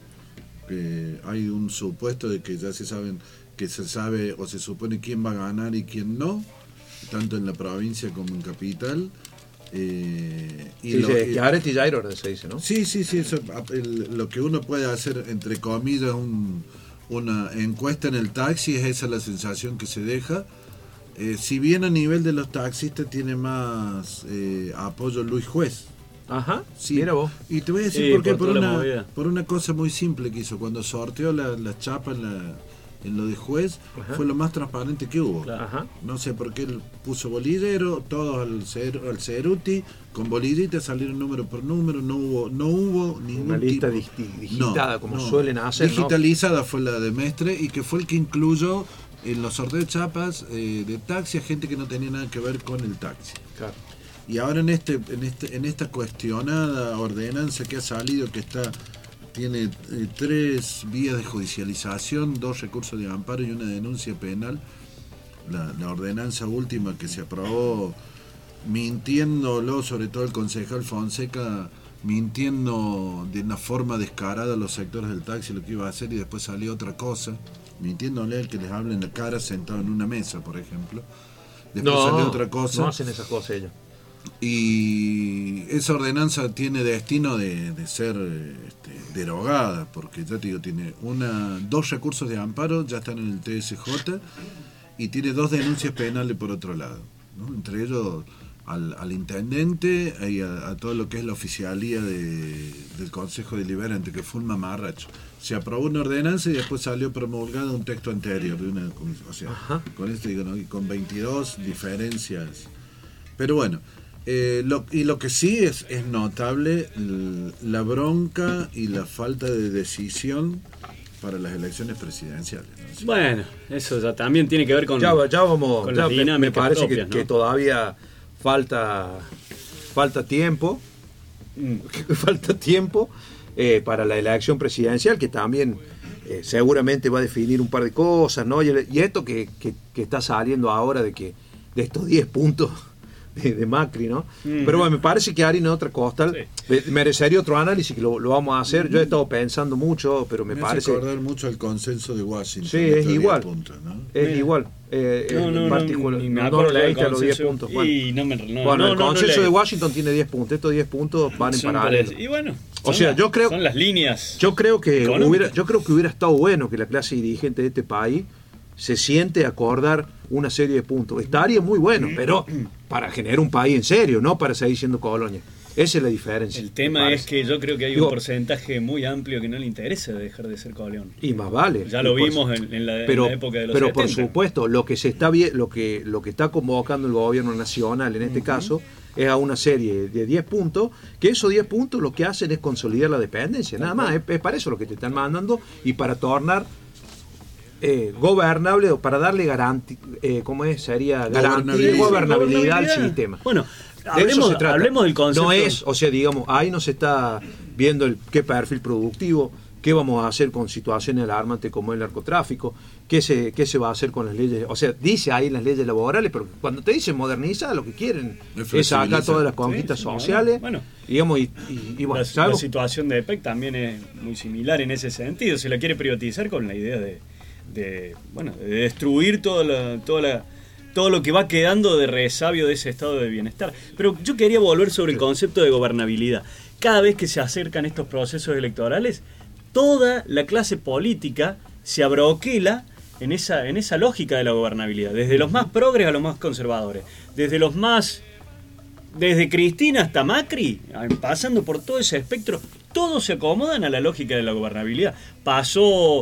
Que hay un supuesto de que ya se saben, que se sabe o se supone quién va a ganar y quién no, tanto en la provincia como en capital. Eh, y Sí, lo- sí, y- que Aret y Jairo se dice, ¿no? Sí, sí, sí, eso, el- lo que uno puede hacer, entre comillas, un- una encuesta en el taxi, es esa la sensación que se deja. Eh, si bien a nivel de los taxistas tiene más eh, apoyo Luis Juez. Ajá, Sí. mira vos. Y te voy a decir Sí, por qué, por por, toda la una, movida. por una cosa muy simple que hizo. Cuando sorteó la, la chapa en, la, en lo de Juez, Ajá. fue lo más transparente que hubo. Claro. Ajá. No sé por qué él puso bolillero, todos al, cer, al Ceruti, con bolillita salieron número por número, no hubo, no hubo ningún Una lista tipo- dig- digitada, No, como no. suelen hacer, ¿no? Digitalizada fue la de Mestre y que fue el que incluyó en los sorteos de chapas eh, de taxi a gente que no tenía nada que ver con el taxi. Claro. Y ahora en este, en este, en esta cuestionada ordenanza que ha salido, que está, tiene eh, tres vías de judicialización, dos recursos de amparo y una denuncia penal. La, la ordenanza última que se aprobó mintiéndolo, sobre todo el concejal Fonseca, mintiendo de una forma descarada a los sectores del taxi lo que iba a hacer, y después salió otra cosa, mintiéndole al que les habla en la cara sentado en una mesa, por ejemplo. Después salió otra cosa. No hacen esas cosas ellos. Y esa ordenanza tiene destino de, de ser eh, este, derogada, porque ya te digo, tiene una dos recursos de amparo, ya están en el T S J, y tiene dos denuncias penales por otro lado, ¿no? Entre ellos al, al intendente y a, a todo lo que es la oficialía de, del Consejo Deliberante, que fue un mamarracho. Se aprobó una ordenanza y después salió promulgado un texto anterior, de una, o sea, Ajá. con esto digo, ¿no? Y con veintidós diferencias. Pero bueno, eh, lo, y lo que sí es, es notable l- la bronca y la falta de decisión para las elecciones presidenciales, ¿no? Bueno, eso ya también tiene que ver con, Ya, ya vamos, con ya las me- me dinámicas parece propias, que, ¿no? que todavía falta falta tiempo, Mm. falta tiempo eh, para la elección presidencial, que también eh, seguramente va a definir un par de cosas, ¿no? Y, el- y esto que, que- que está saliendo ahora de que de estos diez puntos de, de Macri, ¿no? Mm. Pero bueno, me parece que harina otra costal eh, merecería otro análisis, que lo, lo vamos a hacer. Yo he estado pensando mucho, pero me, Me parece... hace acordar mucho al consenso de Washington. Sí, de es estos diez igual. puntos, ¿no? Es Mira. igual. Eh, No, en no, no, particular, ni me no, acuerdo no del leíste los diez consenso. puntos. Bueno, Y no me- no, Bueno, no, el no, no consenso leí. de Washington tiene diez puntos. Estos diez puntos van en Son paralelo. parecidos. Y bueno, O son sea, las- yo creo- son las líneas. Yo creo que Económicas. hubiera, yo creo que hubiera estado bueno que la clase dirigente de este país se siente a acordar una serie de puntos. Estaría muy bueno, pero para generar un país en serio, no para seguir siendo colonia. Esa es la diferencia. El tema es que yo creo que hay Digo, un porcentaje muy amplio que no le interesa dejar de ser Colón. Y más vale. Ya lo Y por- vimos en, en la, pero, en la época de los pero setenta. por supuesto, lo que se está bien, lo que lo que está convocando el gobierno nacional en este caso es a una serie de diez puntos, que esos diez puntos lo que hacen es consolidar la dependencia, nada más, es, es para eso lo que te están mandando y para tornar eh, gobernable o para darle garantía, eh, ¿cómo es? Sería garantía, Gobernabilidad. gobernabilidad al Gobernabilidad. sistema. Bueno, De eso hablemos, se trata. hablemos del concepto. No es, o sea, digamos, ahí no se está viendo el qué perfil productivo, qué vamos a hacer con situaciones alarmantes como el narcotráfico, qué se, qué se va a hacer con las leyes. O sea, dice ahí en las leyes laborales, pero cuando te dicen modernizar, lo que quieren Es es sacar flexibilizar. todas las conquistas Sí, sí, sociales. bueno. Digamos, y, y, y bueno, La, la ¿sabes? situación de E P E C también es muy similar en ese sentido. Se la quiere privatizar con la idea de, de bueno, de destruir toda la, toda la, todo lo que va quedando de resabio de ese estado de bienestar. Pero yo quería volver sobre el concepto de gobernabilidad. Cada vez que se acercan estos procesos electorales, toda la clase política se abroquela en esa, en esa lógica de la gobernabilidad, desde los más progres a los más conservadores, desde los más, desde Cristina hasta Macri, pasando por todo ese espectro, todos se acomodan a la lógica de la gobernabilidad. Pasó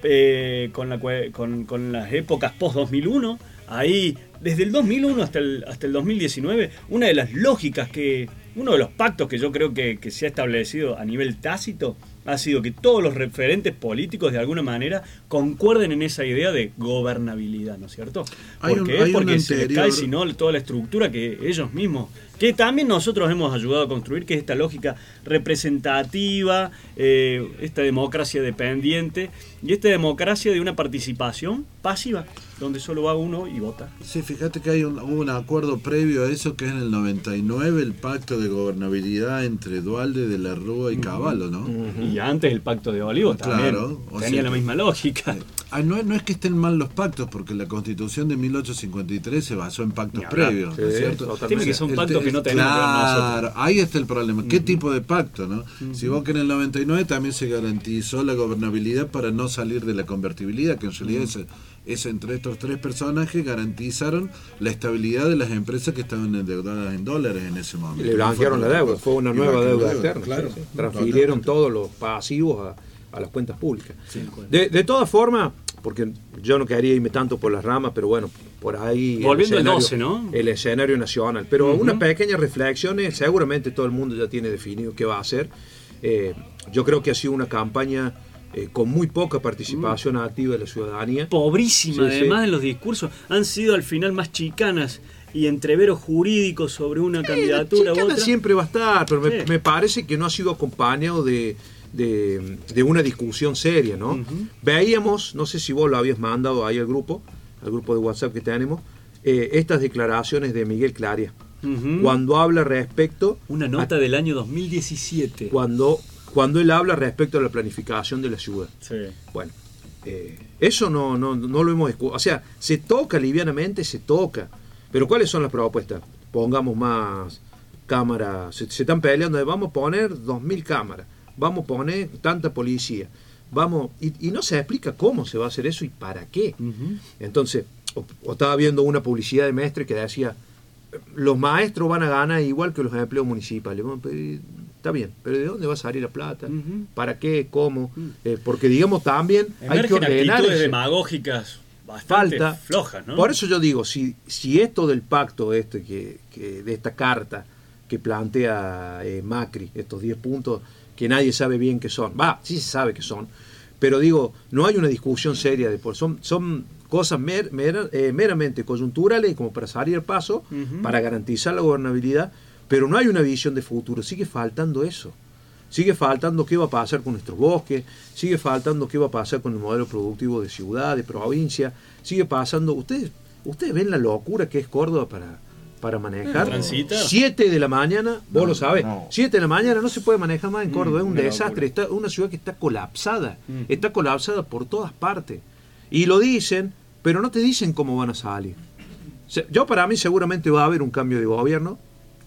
eh, con, la, cue- con, con las épocas post dos mil uno, ahí desde el dos mil uno hasta el, hasta el dos mil diecinueve, una de las lógicas que, uno de los pactos que yo creo que, que se ha establecido a nivel tácito ha sido que todos los referentes políticos de alguna manera concuerden en esa idea de gobernabilidad, ¿no es cierto? Hay un- Porque hay es porque un se les anterior- cae sino toda la estructura que ellos mismos, que también nosotros hemos ayudado a construir, que es esta lógica representativa, eh, esta democracia dependiente y esta democracia de una participación pasiva, donde solo va uno y vota. Sí, fíjate que hay un, hubo un acuerdo previo a eso que es en el noventa y nueve, el pacto de gobernabilidad entre Dualde, De la Rúa y Cavallo, ¿no? Y antes el pacto de Olivos también Claro, o tenía sea la que- misma lógica. Ah, no, no es que estén mal los pactos, porque la Constitución de mil ochocientos cincuenta y tres se basó en pactos Ni hablar. previos, ¿no es Sí, cierto? totalmente. Tiene que ser un El pacto te- que no tenemos que ver Claro, nosotros. ahí está el problema. ¿Qué tipo de pacto, no? Si vos que en el noventa y nueve también se garantizó la gobernabilidad para no salir de la convertibilidad, que en realidad es, es entre estos tres personajes garantizaron la estabilidad de las empresas que estaban endeudadas en dólares en ese Y momento. le blanquearon la deuda, fue una Y nueva blanquearon deuda la externa. Claro, sí, sí. Transfirieron totalmente. todos los pasivos a, a las cuentas públicas. Sí, bueno. De, de todas formas, porque yo no quería irme tanto por las ramas, pero bueno, por ahí... el Volviendo al escenario- doce, ¿no? El escenario nacional. Pero Ujú. unas pequeñas reflexiones, seguramente todo el mundo ya tiene definido qué va a hacer. Eh, yo creo que ha sido una campaña eh, con muy poca participación activa de la ciudadanía. Pobrísima, Sí, además sí. en los discursos, han sido al final más chicanas y entreveros jurídicos sobre una candidatura u Chicana otra. siempre va a estar, pero me, Sí. me parece que no ha sido acompañado de, de, de una discusión seria, ¿no? Ujú. Veíamos, no sé si vos lo habías mandado ahí al grupo, al grupo de WhatsApp que tenemos, eh, estas declaraciones de Miguel Claria, Ujú. cuando habla respecto... Una nota a- del año dos mil diecisiete. cuando, cuando él habla respecto a la planificación de la ciudad. Sí. Bueno, eh, eso no, no, no lo hemos escuchado. O sea, se toca livianamente, se toca. Pero ¿cuáles son las propuestas? Pongamos más cámaras. Se, se están peleando de vamos a poner dos mil cámaras. Vamos a poner tanta policía. Vamos y, y no se explica cómo se va a hacer eso y para qué. Ujú. Entonces, o, o estaba viendo una publicidad de Mestre que decía los maestros van a ganar igual que los empleos municipales. Bueno, pero, está bien, pero ¿de dónde va a salir la plata? Ujú. ¿Para qué? ¿Cómo? Eh, porque digamos también hay que Emergen ordenar actitudes ese- demagógicas bastante falta flojas, ¿no? Por eso yo digo, si, si esto del pacto este que, que de esta carta que plantea eh, Macri, estos diez puntos que nadie sabe bien qué son, va, sí se sabe qué son, pero digo, no hay una discusión seria de por son son cosas mer- mera- eh, meramente coyunturales como para salir al paso, Ujú. para garantizar la gobernabilidad, pero no hay una visión de futuro, sigue faltando eso. Sigue faltando qué va a pasar con nuestros bosques, sigue faltando qué va a pasar con el modelo productivo de ciudad, de provincia, sigue pasando, ustedes ustedes ven la locura que es Córdoba para, para manejar. Transitar. siete de la mañana, vos No, lo sabés, no. siete de la mañana no se puede manejar más en Córdoba, es un una desastre, está una ciudad que está colapsada, Mm. está colapsada por todas partes. Y lo dicen, pero no te dicen cómo van a salir. Se- Yo para mí seguramente va a haber un cambio de gobierno,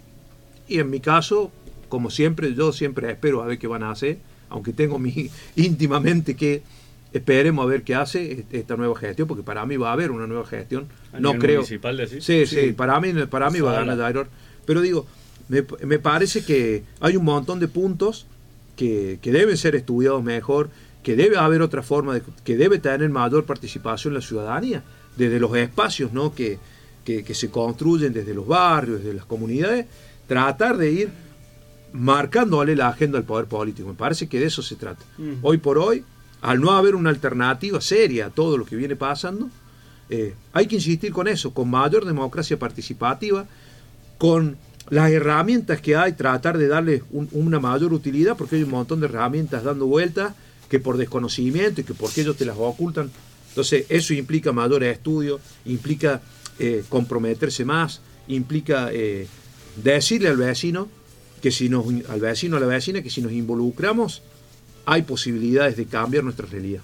y en mi caso, como siempre, yo siempre espero a ver qué van a hacer, aunque tengo mi, íntimamente que esperemos a ver qué hace esta nueva gestión, porque para mí va a haber una nueva gestión. ¿A No nivel creo. municipal, decís? Sí, Sí. sí, para mí, para mí va a ganar Dayror. Pero digo, me, me parece que hay un montón de puntos que, que deben ser estudiados mejor, que debe haber otra forma, de, que debe tener mayor participación la ciudadanía, desde los espacios, ¿no? que, que, que se construyen desde los barrios, desde las comunidades, tratar de ir marcándole la agenda al poder político. Me parece que de eso se trata. Mm. Hoy por hoy, al no haber una alternativa seria a todo lo que viene pasando, eh, hay que insistir con eso, con mayor democracia participativa, con las herramientas que hay, tratar de darle un, una mayor utilidad, porque hay un montón de herramientas dando vueltas que por desconocimiento y que porque ellos te las ocultan. Entonces eso implica mayor estudio, implica eh, comprometerse más, implica eh, decirle al vecino que si nos, al vecino a la vecina que si nos involucramos hay posibilidades de cambiar nuestra realidad.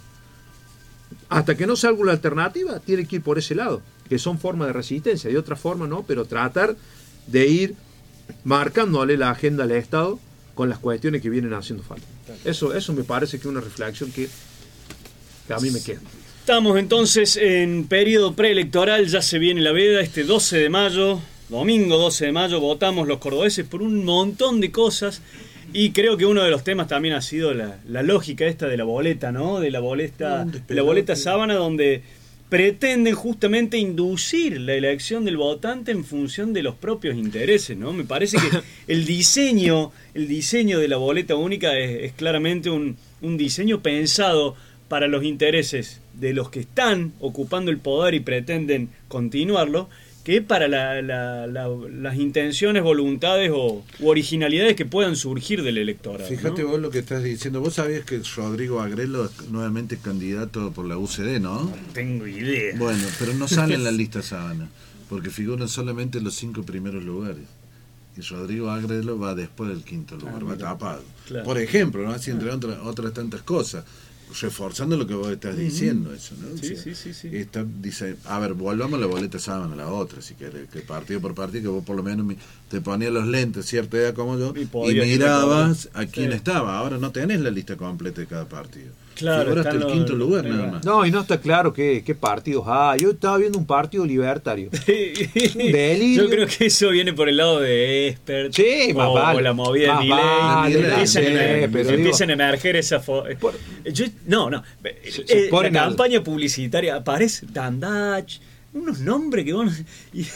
Hasta que no salga una alternativa, tiene que ir por ese lado, que son formas de resistencia, de otra forma no, pero tratar de ir marcándole la agenda al Estado con las cuestiones que vienen haciendo falta. Eso, eso me parece que es una reflexión que, que a mí me queda. Estamos entonces en periodo preelectoral, ya se viene la veda, este doce de mayo, domingo doce de mayo, votamos los cordobeses por un montón de cosas. Y creo que uno de los temas también ha sido la, la lógica esta de la boleta, ¿no? De la boleta, de la boleta sábana, donde pretenden justamente inducir la elección del votante en función de los propios intereses, ¿no? Me parece que el diseño, el diseño de la boleta única es, es claramente un, un diseño pensado para los intereses de los que están ocupando el poder y pretenden continuarlo, que para la, la, la, las intenciones, voluntades o u originalidades que puedan surgir del electorado. Fíjate, ¿no? vos lo que estás diciendo. Vos sabías que Rodrigo Agrelo es nuevamente candidato por la U C D, ¿no? No tengo idea. Bueno, pero no sale en la lista sábana, porque figuran solamente los cinco primeros lugares. Y Rodrigo Agrelo va después del quinto lugar, ah, va tapado. Claro. Por ejemplo, ¿no? Así entre otras, otras tantas cosas. Reforzando lo que vos estás diciendo, uh-huh. eso, ¿no? Sí, o sea, sí, sí, sí. Está, dice, a ver, volvamos a la boleta sábana, la otra, si querés, que partido por partido, que vos por lo menos mi, te ponías los lentes, cierta edad como yo, y, y mirabas a quién sí. estaba. Ahora no tenés la lista completa de cada partido. Claro, figuraste el quinto los, lugar nada más. No, y no está claro qué, qué partidos hay. Yo estaba viendo un partido libertario. Delirio. Yo creo que eso viene por el lado de Expert. Sí, más o, vale. o la movida más de Milei. vale, Empiezan, sí, a, pero empiezan digo, a emerger esa foto. No, no. Se, eh, se la campaña al... publicitaria aparece Dandach, unos nombres que van. Y,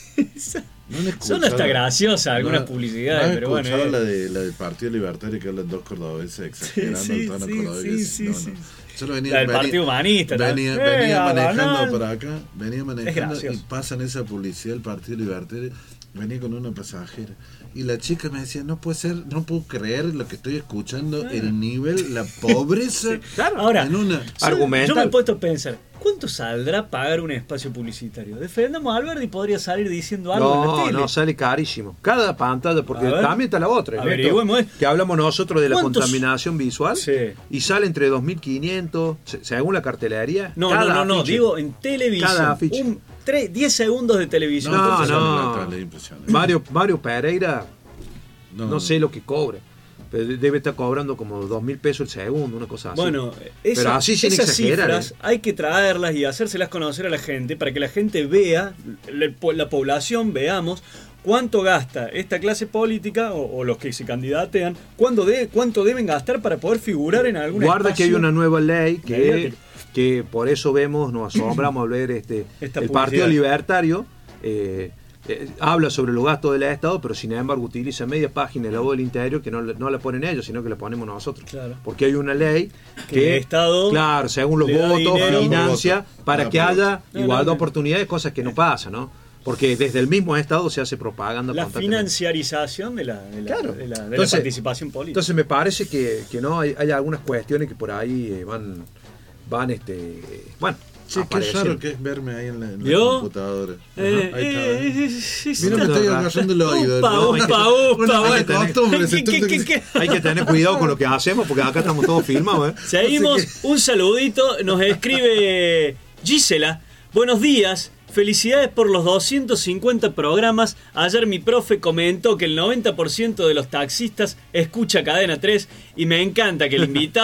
no son hasta graciosas algunas no, publicidades, no pero bueno. Eh. Eh. La, de, la del Partido Libertario que hablan dos cordobeses exagerando sí, el tono sí, cordobés. sí, no, sí, no. sí. Solo venía, la del venía, Partido Humanista. Venía, eh, venía manejando banal. por acá, venía manejando y gracioso. pasan esa publicidad del Partido Libertario. Venía con una pasajera y la chica me decía, no puede ser, no puedo creer lo que estoy escuchando, ah. el nivel, la pobreza. Sí, claro. Ahora, en una... yo me he puesto a pensar, ¿cuánto saldrá pagar un espacio publicitario? Defendamos a Alberdi podría salir diciendo algo no, en la tele. No, sale carísimo. Cada pantalla, porque también está la otra. Averigüemos. Que hablamos nosotros de la contaminación visual. Sí. Y sale entre dos mil quinientos, según la cartelería. No, no, no, no, digo en televisión. Cada afiche. Un, tres, diez segundos de televisión. No, no. no. Mario, Mario Pereira, no, no sé lo que cobra. Pero debe estar cobrando como dos mil pesos el segundo, una cosa así. Bueno, esa, pero así sin esas exagerar, cifras ¿eh? hay que traerlas y hacérselas conocer a la gente para que la gente vea, la, la población veamos cuánto gasta esta clase política o, o los que se candidatean, cuánto, de, cuánto deben gastar para poder figurar en algún Guarda espacio. Que hay una nueva ley que, que por eso vemos, nos asombramos al ver este Esta el publicidad. Partido Libertario. Eh, Eh, habla sobre los gastos del Estado, pero sin embargo utiliza media página de la voz del interior que no, no la ponen ellos, sino que la ponemos nosotros. Claro. Porque hay una ley que, que el Estado, claro, según los votos, financia para no, que haya no, igualdad no, no. de oportunidades, cosas que no pasan, ¿no? Porque desde el mismo Estado se hace propaganda. La financiarización de la, de la, claro. de la, de entonces, la participación política. Entonces me parece que, que no hay, hay algunas cuestiones que por ahí eh, van, van este, bueno. Sí, qué raro que es verme ahí en la, en la computadora. Eh, ahí está, eh, ¿eh? sí, sí, Mira, me estoy agarrando el oído. Upa, ¿no? upa, upa, hay, que tener, ¿Qué, qué, qué, qué? hay que tener cuidado con lo que hacemos porque acá estamos todos filmados. ¿eh? Seguimos, un saludito, nos escribe Gisela. Buenos días, felicidades por los doscientos cincuenta programas. Ayer mi profe comentó que el noventa por ciento de los taxistas escucha Cadena tres y me encanta que el invitado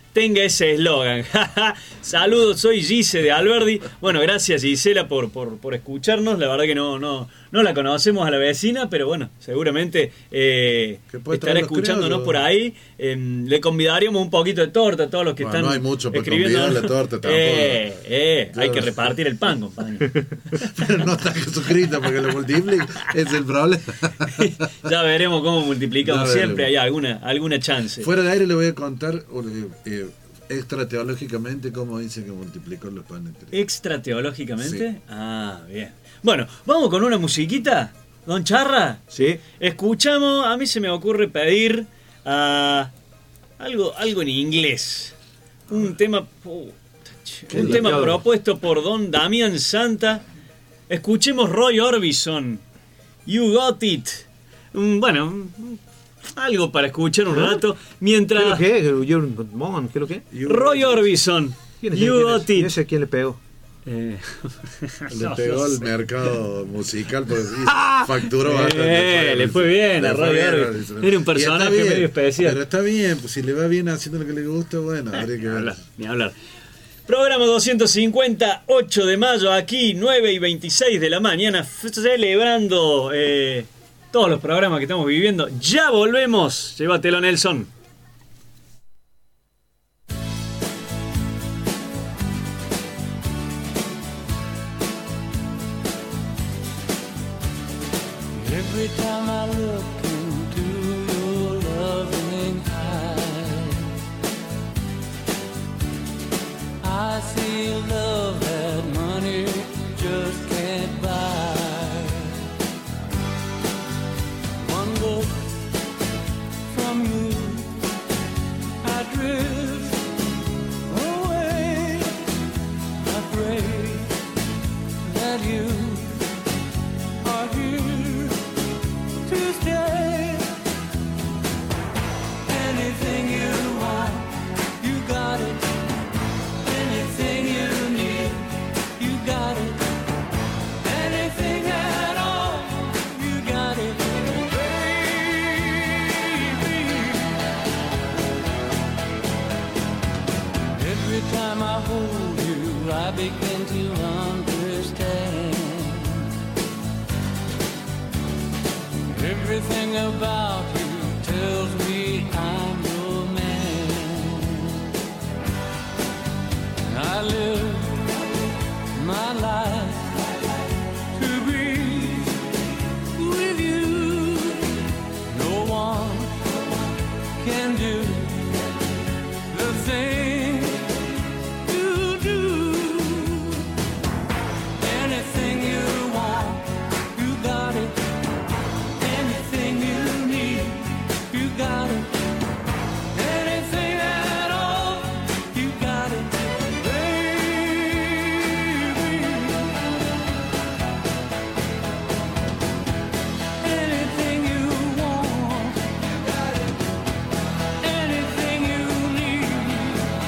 tenga ese eslogan. Saludos, soy Gise de Alberdi. Bueno, gracias Gisela por, por, por escucharnos. La verdad que no, no, no la conocemos a la vecina, pero bueno, seguramente eh, estará escuchándonos por ahí. Eh, le convidaríamos un poquito de torta a todos los que bueno, están no hay mucho para escribiendo. convidarle torta tampoco. Eh, eh, Yo... hay que repartir el pan, compañero. Pero no está suscrito porque lo multiplica, es el problema. Ya veremos cómo multiplicamos. Ya Siempre veremos. hay alguna, alguna chance. Fuera de aire le voy a contar eh, eh, extra teológicamente cómo dice que multiplicó los panes. ¿Extra teológicamente? Sí. Ah, bien. Bueno, vamos con una musiquita, don Charra. Sí. Escuchamos, a mí se me ocurre pedir a algo, algo en inglés. Un tema, puta, un Qué tema delicado. propuesto por don Damián Santa. Escuchemos Roy Orbison. You Got It. Un- Bueno, un- algo para escuchar un rato. Mientras ¿Qué es lo que es? You're Mon, ¿qué es lo que es? Roy Orbison. ¿Quién es? You ¿Quién Got es? ¿Y It. ese quién le pegó? Eh, Le no, pegó no al sé. mercado musical porque sí, facturó Eh, bastante. le fue bien a Le fue Roy bien, Orbison. Orbison. Era un Y está personaje bien, medio especial. Pero está bien, pues si le va bien haciendo lo que le gusta, bueno, habría que Ni ver. hablar, ni hablar. Programa doscientos cincuenta, ocho de mayo, aquí, nueve y veintiséis de la mañana, f- celebrando eh, todos los programas que estamos viviendo. Ya volvemos. Llévatelo, Nelson. Every time I look into your loving eyes, I see love that money just can't buy. One look from you, I drift away. I pray that you are here to stay. Anything you want, you got it. Anything you need, you got it. Anything at all, you got it, baby. Every time I hold you, I begin to understand. Everything about you tells me I'm your man. I live my life to be with you. No one can do the thing you do. Anything you want, you got it. Anything you need, you got it. Anything at all, you got it, baby. Anything you want, you got it. Anything you need,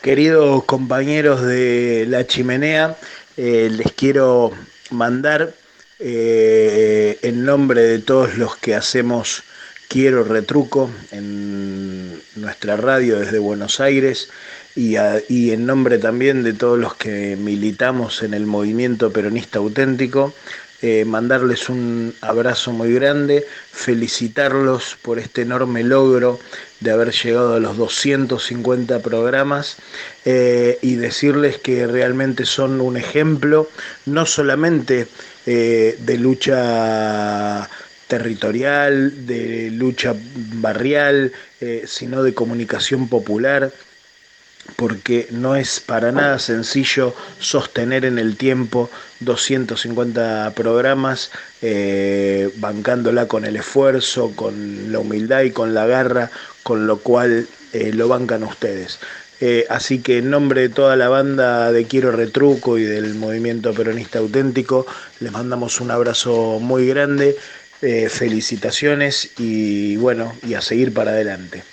Queridos compañeros de La Chimenea, eh, les quiero mandar eh, en nombre de todos los que hacemos Quiero Retruco en nuestra radio desde Buenos Aires y, a, y en nombre también de todos los que militamos en el movimiento peronista auténtico, eh, mandarles un abrazo muy grande, felicitarlos por este enorme logro de haber llegado a los doscientos cincuenta programas eh, y decirles que realmente son un ejemplo no solamente eh, de lucha territorial, de lucha barrial, eh, sino de comunicación popular, porque no es para nada sencillo sostener en el tiempo doscientos cincuenta programas, eh, bancándola con el esfuerzo, con la humildad y con la garra, con lo cual eh, lo bancan ustedes. Eh, así que en nombre de toda la banda de Quiero Retruco y del movimiento peronista auténtico, les mandamos un abrazo muy grande, eh, felicitaciones y bueno, y a seguir para adelante.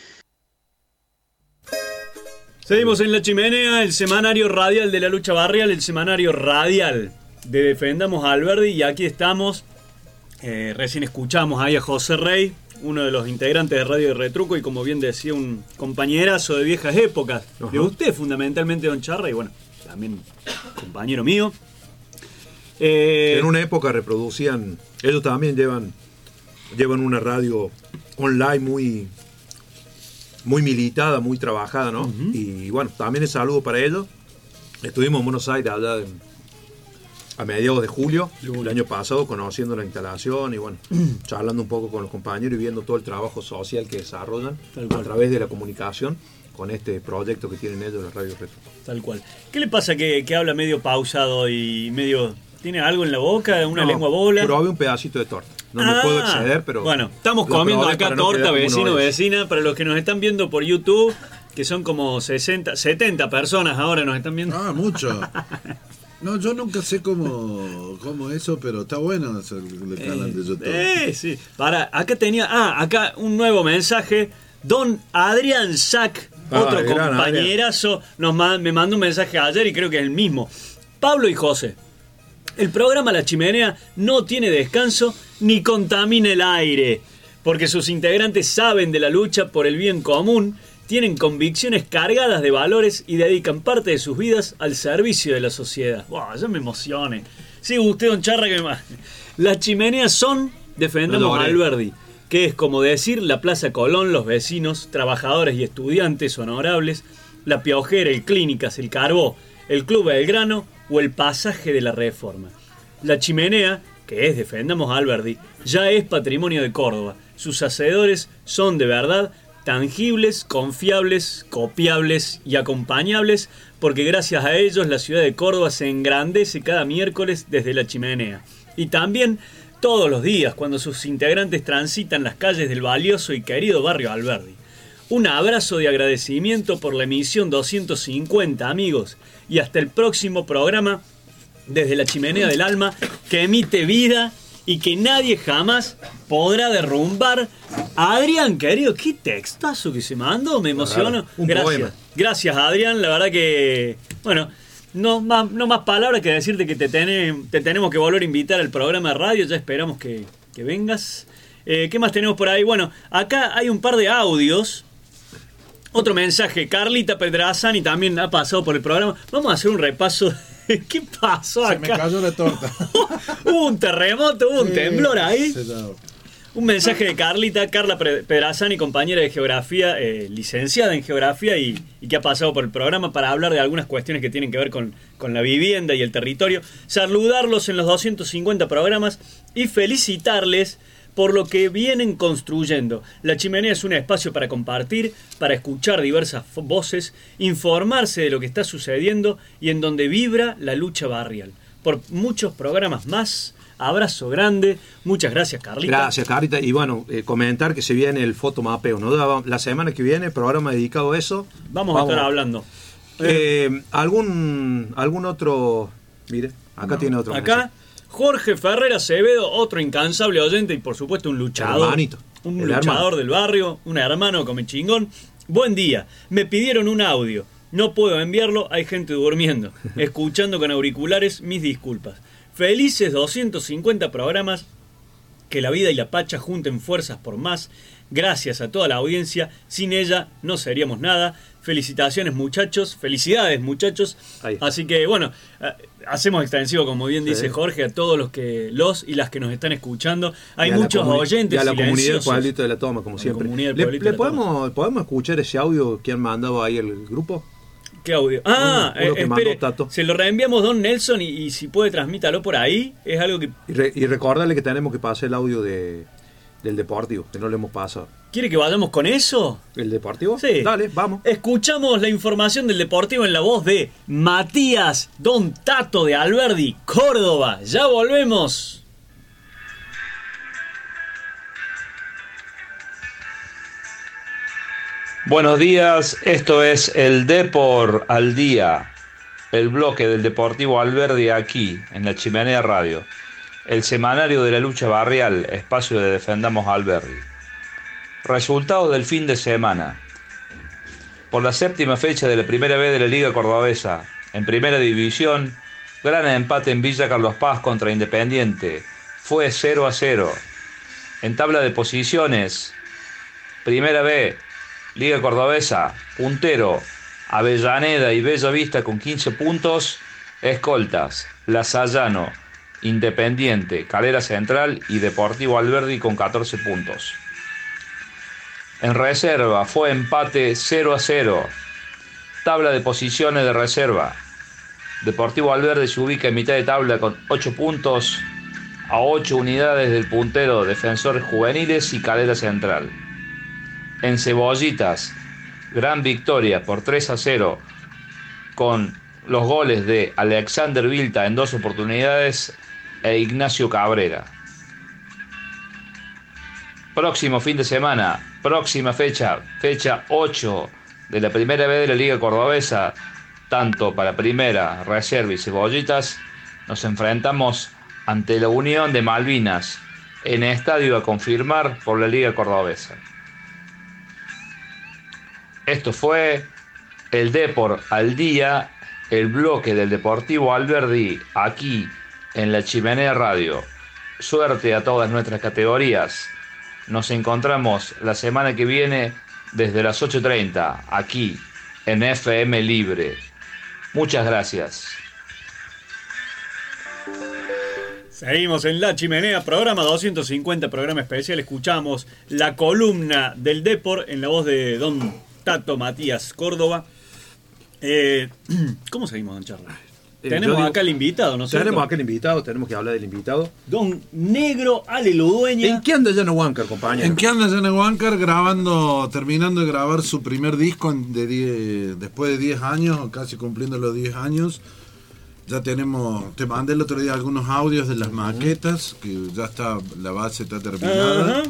Seguimos en La Chimenea, el semanario radial de la lucha barrial, el semanario radial de Defendamos a Alberdi, y aquí estamos, eh, recién escuchamos ahí a José Rey, uno de los integrantes de Radio de Retruco y como bien decía un compañerazo de viejas épocas, uh-huh. de usted fundamentalmente, don Charra, y bueno, también compañero mío. Eh, en una época reproducían, ellos también llevan, llevan una radio online muy... muy militada, muy trabajada, ¿no? Uh-huh. Y bueno, también el saludo para ellos. Estuvimos en Buenos Aires allá de, a mediados de julio del año pasado, conociendo la instalación y bueno, charlando un poco con los compañeros y viendo todo el trabajo social que desarrollan a través de la comunicación con este proyecto que tienen ellos, la Radio Retro. Tal cual. ¿Qué le pasa que, que habla medio pausado y medio... ¿Tiene algo en la boca? ¿Una no, lengua bola? Probé un pedacito de torta. No ah, me puedo exceder, pero... Bueno, estamos comiendo acá torta, no vecino, vecina. Para los que nos están viendo por YouTube, que son como sesenta, setenta personas ahora nos están viendo. Ah, mucho. No, yo nunca sé cómo, cómo eso, pero está bueno hacer el canal eh, de YouTube. Eh, sí. Para, acá tenía... Ah, acá un nuevo mensaje. Don Adrián Sack, ah, otro compañerazo, nos ma- me mandó un mensaje ayer y creo que es el mismo. Pablo y José. El programa La Chimenea no tiene descanso ni contamina el aire, porque sus integrantes saben de la lucha por el bien común, tienen convicciones cargadas de valores y dedican parte de sus vidas al servicio de la sociedad. Wow, ya me emocione. Sí, usted, don Charra, que me... Las Chimeneas son Defendamos a Alberdi, que es como decir la Plaza Colón, los vecinos, trabajadores y estudiantes honorables, la Piojera, el Clínicas, el Carbó, el Club Belgrano o el Pasaje de la Reforma. La Chimenea, que es Defendamos a Alberdi, ya es patrimonio de Córdoba. Sus hacedores son de verdad tangibles, confiables, copiables y acompañables, porque gracias a ellos la ciudad de Córdoba se engrandece cada miércoles desde La Chimenea. Y también todos los días cuando sus integrantes transitan las calles del valioso y querido barrio Alberdi. Un abrazo de agradecimiento por la emisión doscientos cincuenta, amigos, y hasta el próximo programa desde La Chimenea del Alma, que emite vida y que nadie jamás podrá derrumbar. Adrián, querido, qué textazo que se mandó, me emociono. Gracias, poema. Gracias, Adrián, la verdad que, bueno, no más, no más palabras que decirte que te, ten, te tenemos que volver a invitar al programa de radio, ya esperamos que, que vengas. Eh, ¿Qué más tenemos por ahí? Bueno, acá hay un par de audios. Otro mensaje, Carlita Pedrazani también ha pasado por el programa. Vamos a hacer un repaso. ¿Qué pasó acá? Se me cayó la torta. Hubo un terremoto, hubo un sí, temblor ahí. Un mensaje de Carlita, Carla Pedrazani, compañera de geografía, eh, licenciada en geografía y, y que ha pasado por el programa para hablar de algunas cuestiones que tienen que ver con, con la vivienda y el territorio. Saludarlos en los doscientos cincuenta programas y felicitarles por lo que vienen construyendo. La Chimenea es un espacio para compartir, para escuchar diversas voces, informarse de lo que está sucediendo y en donde vibra la lucha barrial. Por muchos programas más, abrazo grande, muchas gracias, Carlita. Gracias, Carlita, y bueno, eh, comentar que se viene el fotomapeo, ¿no? La semana que viene, programa dedicado a eso. Vamos, Vamos. a estar hablando. Eh, ¿algún, ¿Algún otro? Mire, acá no. tiene otro. Acá. Mensaje. Jorge Ferrer Acevedo, otro incansable oyente y por supuesto un luchador. Hermanito. Un luchador hermano. del barrio, un hermano come chingón. Buen día, me pidieron un audio. No puedo enviarlo, hay gente durmiendo, escuchando con auriculares, mis disculpas. Felices doscientos cincuenta programas, que la vida y la pacha junten fuerzas por más. Gracias a toda la audiencia, sin ella no seríamos nada. Felicitaciones muchachos, felicidades muchachos. Así que bueno, hacemos extensivo, como bien dice sí. Jorge, a todos los que los y las que nos están escuchando. Hay muchos oyentes. Y a la comunidad del Pueblito de la Toma, como siempre. ¿Le, le podemos, podemos escuchar ese audio que han mandado ahí el grupo? ¿Qué audio? Ah, uno, uno eh, espere, se lo reenviamos Don Nelson y, y si puede transmítalo por ahí. Es algo que... Y, re, y recordarle que tenemos que pasar el audio de... del Deportivo, que no lo hemos pasado. ¿Quiere que vayamos con eso? ¿El Deportivo? Sí. Dale, vamos. Escuchamos la información del Deportivo en la voz de Matías Don Tato de Alberdi, Córdoba. Ya volvemos. Buenos días, esto es el Depor al Día, el bloque del Deportivo Alberdi aquí, en la Chimenea Radio. El semanario de la lucha barrial, espacio de Defendamos Alberdi. Resultados del fin de semana. Por la séptima fecha de la primera B de la Liga Cordobesa, en primera división, gran empate en Villa Carlos Paz contra Independiente. Fue cero a cero. En tabla de posiciones, primera B, Liga Cordobesa, puntero, Avellaneda y Bella Vista con quince puntos, escoltas, Lasallano, Independiente, Calera Central y Deportivo Alberdi con catorce puntos. En reserva fue empate cero a cero. Tabla de posiciones de reserva. Deportivo Alberdi se ubica en mitad de tabla con ocho puntos, a ocho unidades del puntero Defensores Juveniles y Calera Central. En Cebollitas, gran victoria por tres a cero con los goles de Alexander Vilta en dos oportunidades e Ignacio Cabrera. Próximo fin de semana, próxima fecha, fecha ocho de la primera B de la Liga Cordobesa, tanto para Primera, Reserva y Cebollitas, nos enfrentamos ante la Unión de Malvinas en estadio a confirmar por la Liga Cordobesa. Esto fue el Depor al Día, el bloque del Deportivo Alberdi aquí en la Chimenea Radio. Suerte a todas nuestras categorías. Nos encontramos la semana que viene desde las ocho treinta aquí en F M Libre. Muchas gracias. Seguimos en La Chimenea, programa doscientos cincuenta, programa especial. Escuchamos la columna del Depor en la voz de Don Tato Matías Córdoba. Eh, ¿Cómo seguimos, don Charla? Eh, tenemos digo, acá el invitado, ¿no sé? Tenemos acá el invitado, tenemos que hablar del invitado. Don Negro Ale Ludueña. ¿En qué anda Llano Huáncar, compañero? ¿En qué anda Llano Huáncar? Grabando, terminando de grabar su primer disco de diez, después de diez años, casi cumpliendo los diez años. Ya tenemos, te mandé el otro día algunos audios de las maquetas, que ya está, la base está terminada. Uh-huh.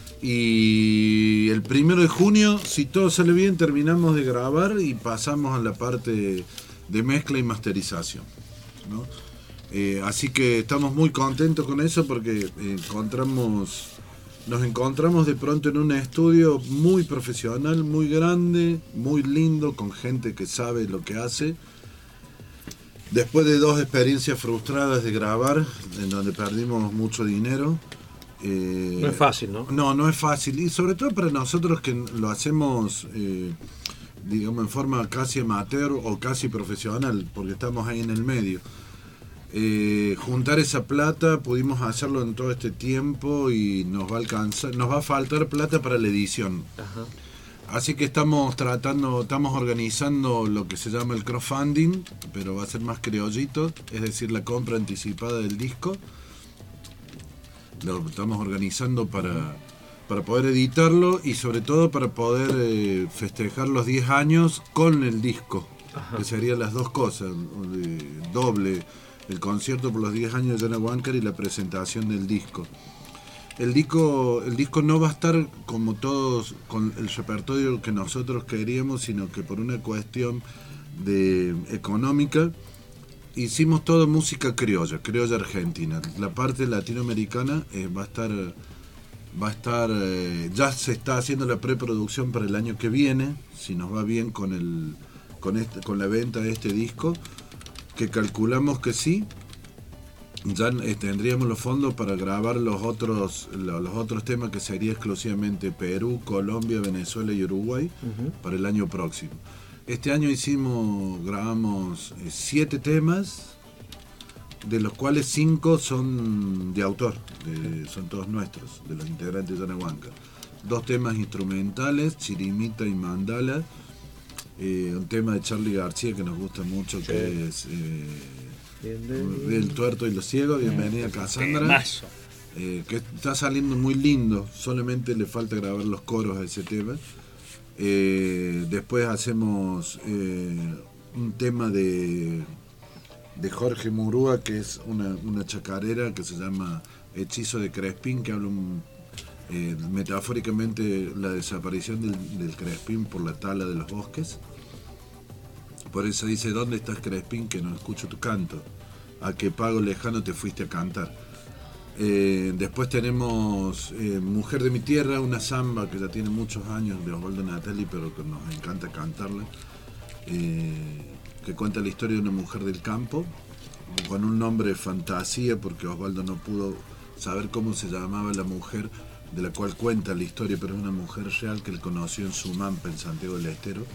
Y el primero de junio, si todo sale bien, terminamos de grabar y pasamos a la parte de mezcla y masterización, ¿no? Eh, así que estamos muy contentos con eso porque encontramos, nos encontramos de pronto en un estudio muy profesional, muy grande, muy lindo, con gente que sabe lo que hace. Después de dos experiencias frustradas de grabar, en donde perdimos mucho dinero. Eh, no es fácil, ¿no? No, no es fácil. Y sobre todo para nosotros que lo hacemos, eh, digamos, en forma casi amateur o casi profesional, porque estamos ahí en el medio. Eh, juntar esa plata, pudimos hacerlo en todo este tiempo y nos va a alcanzar, nos va a faltar plata para la edición. Ajá. Así que estamos tratando, estamos organizando lo que se llama el crowdfunding, pero va a ser más criollito, es decir, la compra anticipada del disco. Lo estamos organizando para, para poder editarlo y sobre todo para poder eh, festejar los diez años con el disco. Ajá. Que serían las dos cosas, eh, doble, el concierto por los diez años de Llano Huáncar y la presentación del disco. El disco, el disco no va a estar como todos con el repertorio que nosotros queríamos, sino que por una cuestión de económica hicimos toda música criolla, criolla argentina. La parte latinoamericana eh, va a estar, va a estar, eh, ya se está haciendo la preproducción para el año que viene, si nos va bien con el con, este, con la venta de este disco, que calculamos que sí, ya eh, tendríamos los fondos para grabar los otros lo- los otros temas, que sería exclusivamente Perú, Colombia, Venezuela y Uruguay, Ujú. para el año próximo. Este año hicimos, grabamos eh, siete temas, de los cuales cinco son de autor, de- son todos nuestros, de los integrantes de Yanahuanca. Dos temas instrumentales, Chirimita y Mandala, eh, un tema de Charly García que nos gusta mucho, Sí. que es eh, Bien, El tuerto y los ciegos, bienvenida Cassandra. Temazo. Eh, que está saliendo muy lindo, solamente le falta grabar los coros a ese tema. Eh, después hacemos eh, un tema de, de Jorge Murúa, que es una, una chacarera que se llama Hechizo de Crespín, que habla un, eh, metafóricamente la desaparición del, del Crespín por la tala de los bosques. Por eso dice: ¿dónde estás, Crespín, que no escucho tu canto? ¿A qué pago lejano te fuiste a cantar? Eh, después tenemos eh, Mujer de mi tierra, una samba que ya tiene muchos años, de Osvaldo Natali, pero que nos encanta cantarla, eh, que cuenta la historia de una mujer del campo, con un nombre de fantasía, porque Osvaldo no pudo saber cómo se llamaba la mujer de la cual cuenta la historia, pero es una mujer real que él conoció en Sumampa, en Santiago del Estero.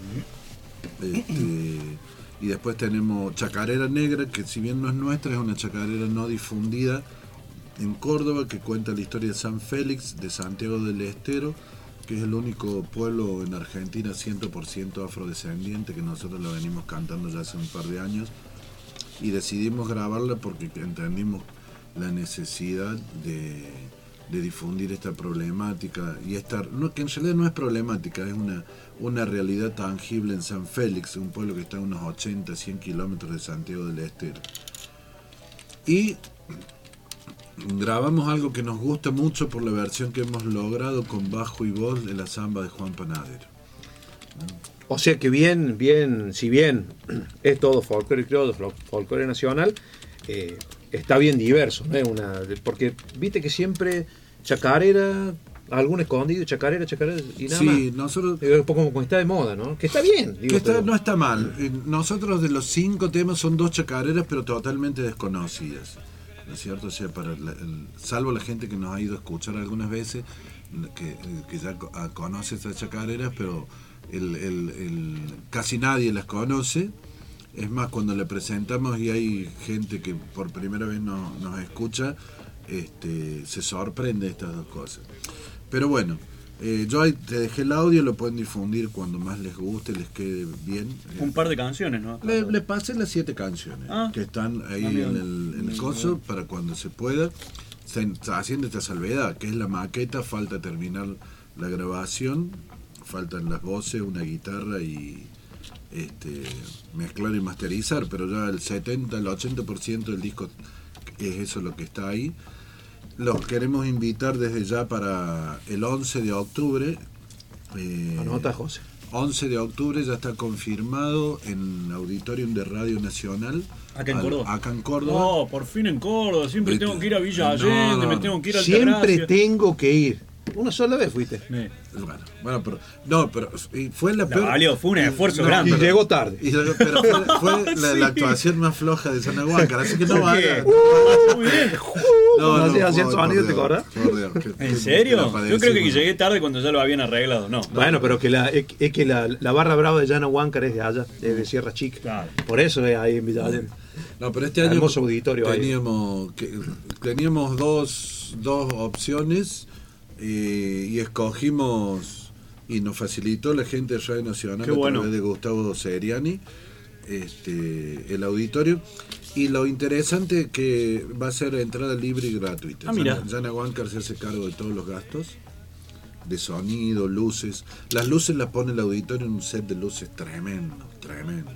Este, y después tenemos Chacarera Negra, que si bien no es nuestra, es una chacarera no difundida en Córdoba, que cuenta la historia de San Félix, de Santiago del Estero, que es el único pueblo en Argentina cien por ciento afrodescendiente, que nosotros lo venimos cantando ya hace un par de años, y decidimos grabarla porque entendimos la necesidad de, de difundir esta problemática, y esta, no, que en realidad no es problemática, es una, una realidad tangible en San Félix, un pueblo que está a unos ochenta, cien kilómetros de Santiago del Estero. Y grabamos algo que nos gusta mucho por la versión que hemos logrado con bajo y voz de la samba de Juan Panadero. O sea que bien, bien, si bien es todo folclore criollo, fol- folclore nacional, eh, está bien diverso, ¿no? Es una, porque viste que siempre chacarera, algún escondido, chacarera, chacarera y nada Sí, más. nosotros... Es un poco como está de moda, ¿no? Que está bien. Digo, Que está- pero- no está mal. Eh, Nosotros, de los cinco temas, son dos chacareras, pero totalmente desconocidas, ¿no es cierto? O sea, para la- el- salvo la gente que nos ha ido a escuchar algunas veces, que, que ya co- ah, conoce estas chacareras, pero el, el- el- casi nadie las conoce. Es más, cuando le presentamos y hay gente que por primera vez no- nos escucha, este, se sorprende de estas dos cosas. Pero bueno, eh, yo ahí te dejé el audio, lo pueden difundir cuando más les guste, les quede bien. Un par de canciones, ¿no? Le, le pasé las siete canciones Ah. que están ahí Ah, en bien. el, en el coso para cuando se pueda. Se, está haciendo esta salvedad, que es la maqueta, falta terminar la grabación, faltan las voces, una guitarra y este, mezclar y masterizar, pero ya el setenta, el ochenta por ciento del disco es eso lo que está ahí. Los queremos invitar desde ya para el once de octubre. Eh, Anota, José. once de octubre ya está confirmado en Auditorium de Radio Nacional. Acá en Al- Córdoba. Acá en Córdoba. No, por fin en Córdoba. Siempre Viste. tengo que ir a Villa No, Allende, no, me no. tengo que ir a Siempre Altagracia. tengo que ir. Una sola vez fuiste. Sí. Bueno, bueno, pero no, pero y fue la La peor. valió, fue un esfuerzo No, grande. Y pero- llegó tarde. y llegó- pero fue, fue la, Sí. la actuación más floja de Sanahuanca, así que no ¿Por vaya. qué? Muy bien. No, hacía- hacía el por sonido, ¿te Dios, acordás? por Dios, que- que- ¿En que serio? la Yo padecimos. creo que llegué tarde cuando ya lo habían arreglado. No. Bueno, pero que la, es, es que la, la barra brava de Llana Huáncar es de allá, es de Sierra Chica. Claro. Por eso es ahí en Villa Allende. No, pero este año Hermoso auditorio ahí. teníamos, que, teníamos dos, dos opciones eh, y escogimos, y nos facilitó la gente de Radio Nacional Qué a bueno. través de Gustavo Seriani, este, el auditorio. Y lo interesante que va a ser entrada libre y gratuita. Ah, mira. Llana Huáncar se hace cargo de todos los gastos, de sonido, luces. Las luces las pone el auditorio en un set de luces tremendo, tremendo.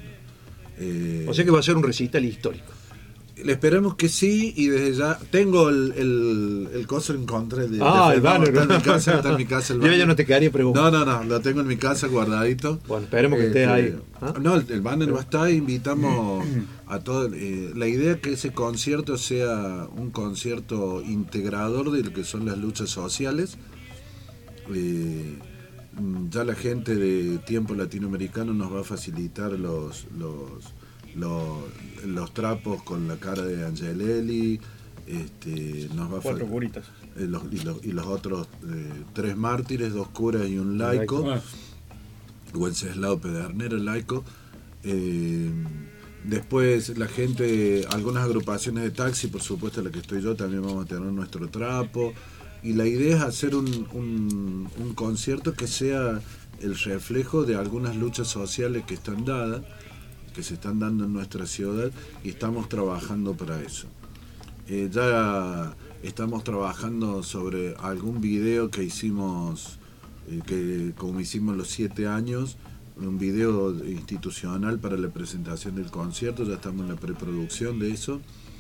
Eh, O sea que va a ser un recital histórico. le esperamos que sí, y desde ya tengo el, el, el coso en contra de, Ah, de el Fernando, banner. está en mi casa, está en mi casa el Yo banner. ya no te quedaría preguntar. No, no, no, lo tengo en mi casa guardadito. Bueno, esperemos que esté Este, ahí. ¿Ah? No, el, el banner va a estar, invitamos a todo. Eh, la idea es que ese concierto sea un concierto integrador de lo que son las luchas sociales. Eh, ya la gente de Tiempo Latinoamericano nos va a facilitar los los, los, los trapos con la cara de Angelelli. Este, nos va Cuatro a curitas. Eh, los, y, los, y los otros eh, tres mártires, dos curas y un laico. Ah. Wenceslao Pedernera, el laico. Eh, después la gente, algunas agrupaciones de taxi, por supuesto la que estoy yo, también vamos a tener nuestro trapo. Y la idea es hacer un, un, un concierto que sea el reflejo de algunas luchas sociales que están dadas, que se están dando en nuestra ciudad, y estamos trabajando para eso. Eh, ya estamos trabajando sobre algún video que hicimos, eh, que como hicimos los siete años, un video institucional para la presentación del concierto, ya estamos en la preproducción de eso.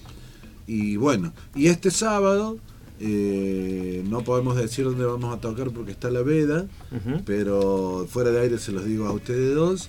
Y bueno, y este sábado, eh, no podemos decir dónde vamos a tocar porque está la veda, uh-huh. pero fuera de aire se los digo a ustedes dos.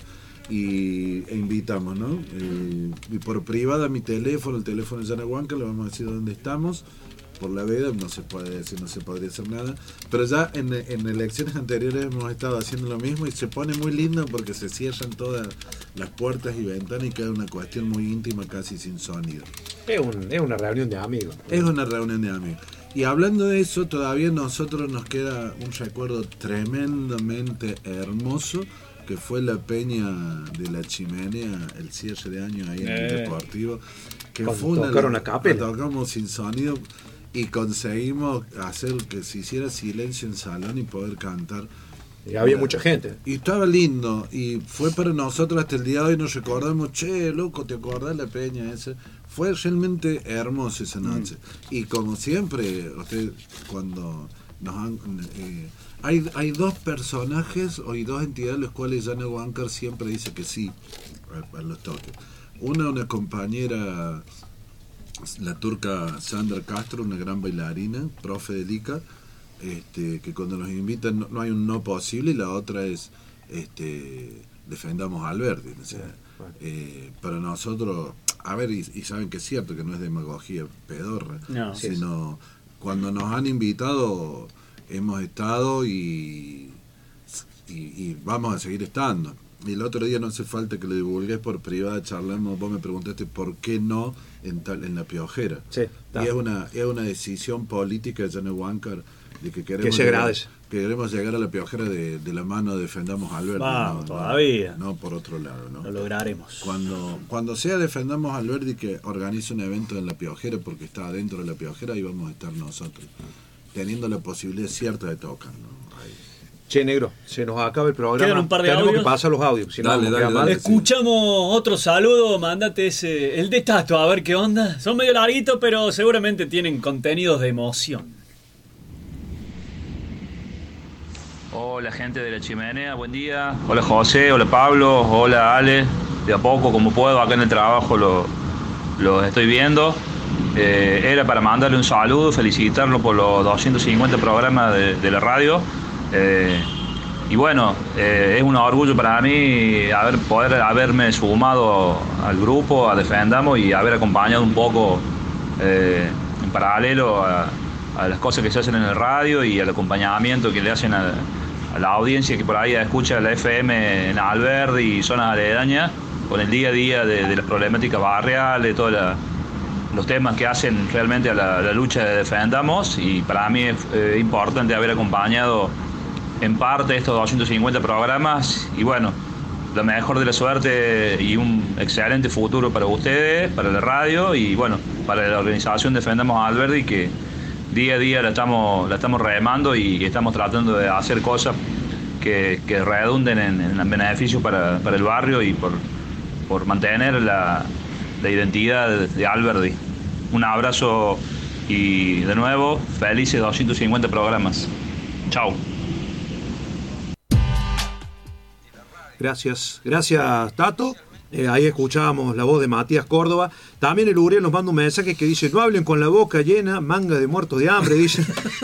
Y e invitamos, ¿no? Eh, y por privada mi teléfono, el teléfono de Yana Huanca, le vamos a decir dónde estamos. Por la veda no se puede decir, no se podría hacer nada. Pero ya en, en elecciones anteriores hemos estado haciendo lo mismo y se pone muy lindo porque se cierran todas las puertas y ventanas y queda una cuestión muy íntima, casi sin sonido. Es, un, es una reunión de amigos. Es una reunión de amigos. Y hablando de eso, todavía a nosotros nos queda un recuerdo tremendamente hermoso, que fue la peña de la Chimenea, el cierre de año ahí en eh, el Deportivo, que fue una, tocaron a capela. Tocamos sin sonido y conseguimos hacer que se hiciera silencio en salón y poder cantar. Y había mucha gente. Y estaba lindo, y fue para nosotros hasta el día de hoy, nos recordamos, che, loco, ¿te acordás la peña esa? Fue realmente hermoso esa noche. Mm. Y como siempre, usted cuando nos han... Eh, Hay, hay dos personajes o dos entidades a los cuales Yana Huancar siempre dice que sí a, a los toques. Una, una compañera, la turca Sandra Castro, una gran bailarina, profe de Lica, este, que cuando nos invitan no, no hay un no posible, y la otra es este, defendamos a Alberdi. O sea, eh, para nosotros, a ver, y, y saben que es cierto que no es demagogía pedorra, no, sino sí, cuando nos han invitado hemos estado y, y, y vamos a seguir estando. Y el otro día no hace falta que lo divulgues por privada, charlamos, vos me preguntaste por qué no en, tal, en La Piojera. Sí, y es una, es una decisión política de Yana Huancar de que queremos, que se llegar, agradece. que queremos llegar a La Piojera de, de la mano de Defendamos a Alberdi. Vamos, no, todavía. No, no por otro lado, ¿no? Lo lograremos. Cuando, cuando sea Defendamos a Alberdi que organice un evento en La Piojera, porque está adentro de La Piojera, ahí vamos a estar nosotros, teniendo la posibilidad cierta de tocar, ¿no? Ahí. Che, negro, se nos acaba el programa. Quedan un par de Tenemos audios. que pasar los audios. Si dale, no, dale, dale, escuchamos otro saludo, mándate ese, el de Tato, a ver qué onda. Son medio larguitos, pero seguramente tienen contenidos de emoción. Hola gente de La Chimenea, buen día. Hola José, hola Pablo, hola Ale. De a poco, como puedo, acá en el trabajo lo, lo estoy viendo. Eh, era para mandarle un saludo, felicitarlo por los doscientos cincuenta programas de, de la radio. Eh, y bueno, eh, es un orgullo para mí haber, poder haberme sumado al grupo, a Defendamos, y haber acompañado un poco eh, en paralelo a, a las cosas que se hacen en el radio y al acompañamiento que le hacen a, a la audiencia que por ahí escucha la F M en Alberdi y zonas aledañas, con el día a día de, de las problemáticas barriales, todas las los temas que hacen realmente a la, la lucha de Defendamos. Y para mí es eh, importante haber acompañado en parte estos doscientos cincuenta programas, y bueno, la mejor de la suerte y un excelente futuro para ustedes, para la radio y bueno, para la organización Defendamos a Alberdi, que día a día la estamos, la estamos remando y estamos tratando de hacer cosas que, que redunden en, en beneficios para, para el barrio y por, por mantener la, la identidad de, de Alberdi. Un abrazo y de nuevo, felices doscientos cincuenta programas. Chao. Gracias, gracias Tato. Eh, ahí escuchábamos la voz de Matías Córdoba. También el Uriel nos manda un mensaje que dice: no hablen con la boca llena, manga de muertos de hambre, dice.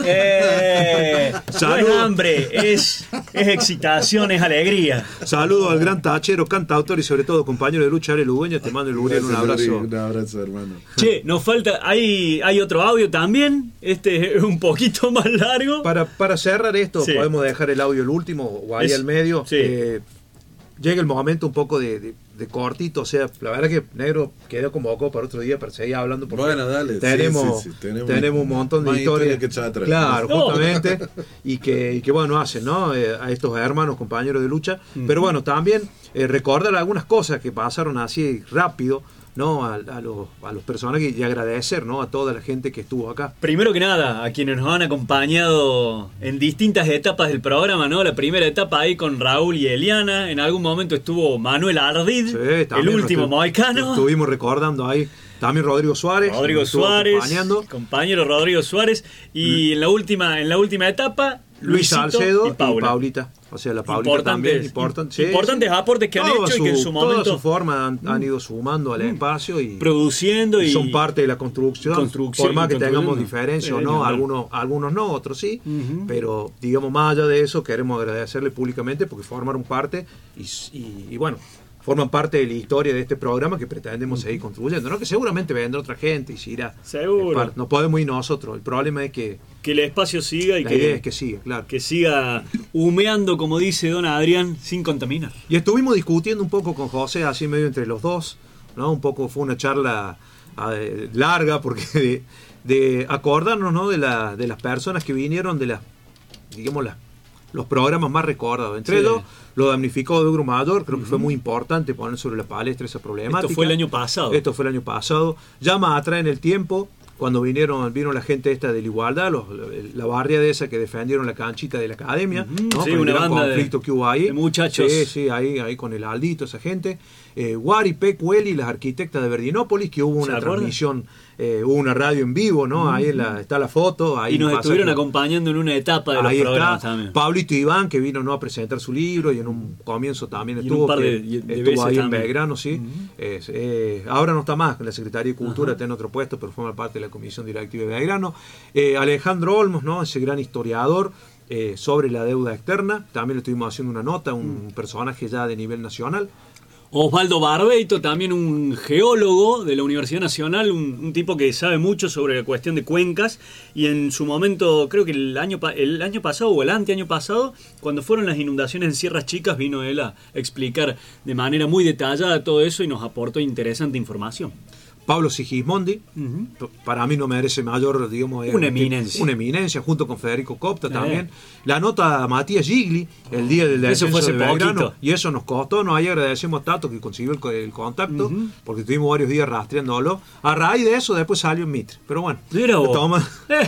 Eh, no es hambre, es, es excitación, es alegría. Saludo al gran tachero, cantautor y sobre todo compañero de lucha, Ariel Udueña. Te mando el Uriel un abrazo. Un abrazo, hermano. Che, nos falta, hay, hay otro audio también. Este es un poquito más largo. Para, para cerrar esto, Sí. podemos dejar el audio el último o ahí Es- al medio. sí. Eh, llega el momento un poco de, de, de cortito, o sea, la verdad que Negro quedó convocado para otro día para seguir hablando porque Bueno, dale, sí, tenemos, sí, sí, tenemos- tenemos un montón de más historias. historia que chatra. Claro, No. justamente. Y que, y que bueno, hacen, ¿no? Eh, a estos hermanos, compañeros de lucha. Pero bueno, también eh, recordar algunas cosas que pasaron así rápido, ¿no? A, a los, a los personajes y agradecer, ¿no? A toda la gente que estuvo acá. Primero que nada, a quienes nos han acompañado en distintas etapas del programa, ¿no? La primera etapa ahí con Raúl y Eliana. En algún momento estuvo Manuel Ardid, Sí, el también último nos estu- mohicano. Estuvimos recordando ahí. También Rodrigo Suárez. Rodrigo nos estuvo Suárez, acompañando. compañero Rodrigo Suárez. Y en la última, en la última etapa, Luis Luisito Salcedo y Paula. Paulita. O sea, la Paulita Importantes, también. Importante, sí, importantes sí. aportes que han Toda hecho y que en su toda momento su forma han, han ido sumando al espacio y produciendo y son parte de la construcción. Construcción por más y que tengamos construyendo. diferencias o Sí, no, ni hablar. algunos, algunos no, otros sí. Ujú. Pero digamos, más allá de eso, queremos agradecerle públicamente porque formaron parte y, y, y bueno, forman parte de la historia de este programa que pretendemos seguir construyendo, ¿no? Que seguramente vendrá otra gente y se irá. Seguro. Es parte- No podemos ir nosotros. El problema es que que el espacio siga y la que, idea es que siga, claro. que siga humeando, como dice don Adrián, sin contaminar. Y estuvimos discutiendo un poco con José, así medio entre los dos, ¿no? Un poco fue una charla eh, larga, porque de, de acordarnos, ¿no? De, la, de las personas que vinieron de las, digamos, las, los programas más recordados. Entre Sí. ellos, lo damnificado de Ogro Mayor, creo que fue muy importante poner sobre la palestra esa problemática. Esto fue el año pasado. Esto fue el año pasado. Ya más atrás en el tiempo, cuando vinieron vino la gente esta de la igualdad, los, la barria de esa que defendieron la canchita de la academia, ¿no? Sí, Con el una gran banda de- conflicto que hubo ahí. de muchachos. Sí, sí, ahí, ahí con el Aldito, esa gente. Eh, Wari, Peck, Welly, las arquitectas de Verdinópolis, que hubo ¿Se una acuerdan? transmisión, eh, hubo una radio en vivo, ¿no? Ahí en la- está la foto. Ahí Y nos pasa estuvieron que- acompañando en una etapa de los Ahí programas está también. Pablito Iván, que vino, ¿no? A presentar su libro y en un comienzo también Y en estuvo, un par que de- de estuvo veces ahí en también. Belgrano, sí. Es, eh, ahora no está más en la Secretaría de Cultura, está en otro puesto, pero forma parte de la Comisión Directiva de Belgrano. Eh, Alejandro Olmos, ¿no? Ese gran historiador eh, sobre la deuda externa, también le estuvimos haciendo una nota, un personaje ya de nivel nacional. Osvaldo Barbeito, también un geólogo de la Universidad Nacional, un, un tipo que sabe mucho sobre la cuestión de cuencas, y en su momento, creo que el año, pa- el año pasado o el anteaño pasado, cuando fueron las inundaciones en Sierras Chicas, vino él a explicar de manera muy detallada todo eso y nos aportó interesante información. Pablo Sigismondi, para mí no merece mayor, digamos, Una eh, eminencia. una eminencia, junto con Federico Copta Eh. también. La nota a Matías Gigli, el día del Eso descenso fue hace de Belgrano, poquito. y eso nos costó, nos ahí agradecemos a Tato que consiguió el, co- el contacto, porque estuvimos varios días rastreándolo. A raíz de eso después salió en Mitre, pero bueno. Mira vos. Toma.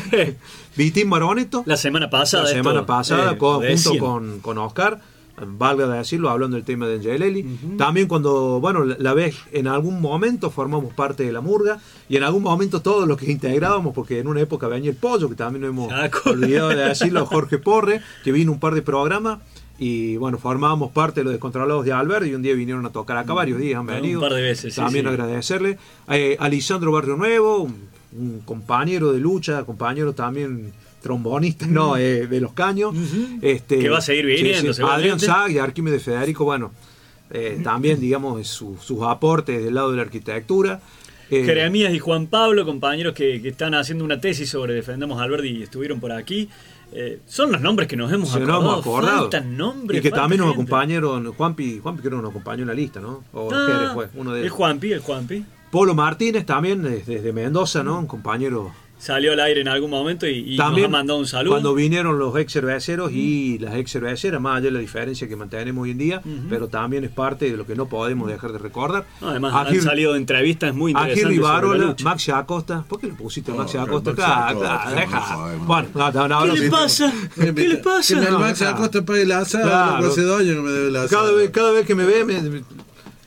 Vitín Maroneto. La semana pasada. La semana esto, pasada, eh, con- junto recién. con, con Oscar, valga de decirlo, hablando del tema de Angelelli. También cuando, bueno, la, la vez en algún momento formamos parte de la murga, y en algún momento todos los que integrábamos, porque en una época venía el Pollo, que también no hemos olvidado de decirlo, Jorge Porre, que vino un par de programas. Y bueno, formábamos parte de los descontrolados de Albert, y un día vinieron a tocar acá, varios días han Un venido. par de veces, sí, También sí. agradecerle. Eh, a Lisandro Barrio Nuevo, un, un compañero de lucha, compañero también trombonista, no, eh, de los caños. este, Que va a seguir viniendo, seguramente. Adrián Sag y Arquímedes Federico, bueno, eh, también, digamos, su- sus aportes del lado de la arquitectura. Eh, Jeremías y Juan Pablo, compañeros que, que están haciendo una tesis sobre Defendamos a Alberdi y estuvieron por aquí. Eh, son los nombres que nos hemos se nos acordado. hemos acordado. Faltan nombres. Y que falta también nos gente. acompañaron, Juanpi, Juanpi creo que nos acompañó en la lista, ¿no? O Ah, Jerez fue, uno de el ellos. Juanpi, el Juanpi. Polo Martínez también, desde, desde Mendoza, ¿no? Un compañero. Salió al aire en algún momento y, y También, nos ha mandado un saludo. cuando vinieron los ex cerveceros y las ex cerveceras, más allá de la diferencia que mantenemos hoy en día, pero también es parte de lo que no podemos dejar de recordar. No, además Agir- han salido entrevistas muy interesantes Agir sobre la Rivarola, lucha. Maxi Acosta. ¿Por qué le pusiste a Maxi Oh, Acosta? Maxi Claro, Acosta, claro, no deja. sabemos. Bueno, no, no, no, ¿Qué no, le sí. pasa? ¿Qué le pasa? Que el No, Maxi deja. Acosta pague el asado, Claro. no hace daño que me debe el asado. Cada vez, cada vez que me ve, me- me-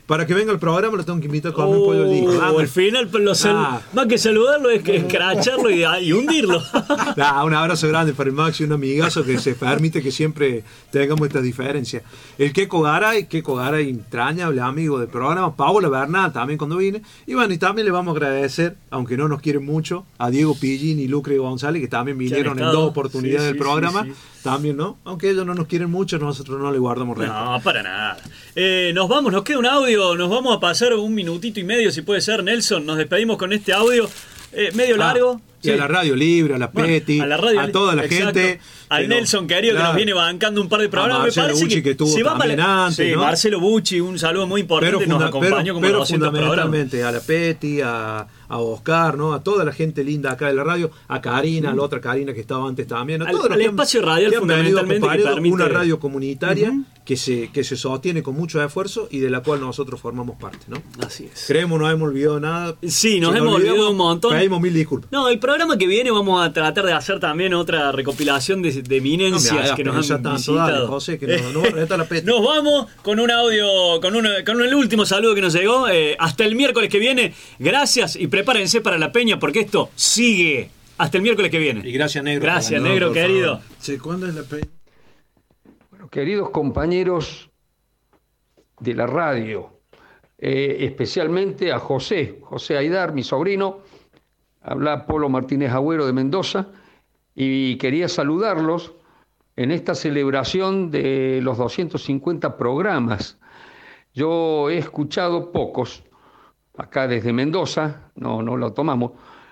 Para que venga el programa lo tengo que invitar a comer pollo al día. Vamos. Al final, lo sal- Ah. más que saludarlo es que escracharlo y, y hundirlo. Nah, un abrazo grande para el Maxi, un amigazo que se permite que siempre tengamos estas diferencias. El Keko Garay, Keko Garay, entrañable amigo del programa. Paola Bernal también cuando vine. Y bueno, y también le vamos a agradecer, aunque no nos quieren mucho, a Diego Pillín y Lucre González, que también vinieron en estado. dos oportunidades Sí, del sí, programa. sí, sí. También, ¿no? Aunque ellos no nos quieren mucho, nosotros no le guardamos rencor. No, para nada. Eh, nos vamos, nos queda un audio, nos vamos a pasar un minutito y medio, si puede ser, Nelson. Nos despedimos con este audio eh, medio Ah, largo. Y Sí. a la Radio Libre, a la Bueno, Peti, a, la radio, a toda la exacto. gente. Al que Nelson nos- querido que claro. nos viene bancando un par de programas. A Me Marcelo parece Bucci, que estuvo si va también para- antes, sí, ¿no? Marcelo Bucci, un saludo muy importante, nos funda- acompañó pero- como pero doscientos programas. fundamentalmente a la Peti, a, a Oscar, ¿no? A toda la gente linda acá de la radio, a Karina, a la otra Karina que estaba antes también, a Al- todos los al que han- espacio radial que han venido fundamentalmente que acompañando permite- una radio comunitaria Ujú. que se que se sostiene con mucho esfuerzo y de la cual nosotros formamos parte, ¿no? Así es. Creemos no hemos olvidado nada. Sí, nos Si hemos olvidamos, olvidado un montón. Pedimos mil disculpas. No, el programa que viene vamos a tratar de hacer también otra recopilación de, de eminencias No me hagas que nos pensar han tanto, visitado. dale, José, que no- no reta la peta. Nos vamos con un audio, con, una, con el último saludo que nos llegó. Eh, hasta el miércoles que viene. Gracias y prepárense para la peña porque esto sigue. Hasta el miércoles que viene. Y gracias, negro. Gracias, No, negro por querido. favor. Che, ¿cuándo es la peña? Queridos compañeros de la radio, eh, especialmente a José, José Aidar, mi sobrino, habla Polo Martínez Agüero de Mendoza, y quería saludarlos en esta celebración de los doscientos cincuenta programas. Yo he escuchado pocos, acá desde Mendoza, no, no lo tomamos,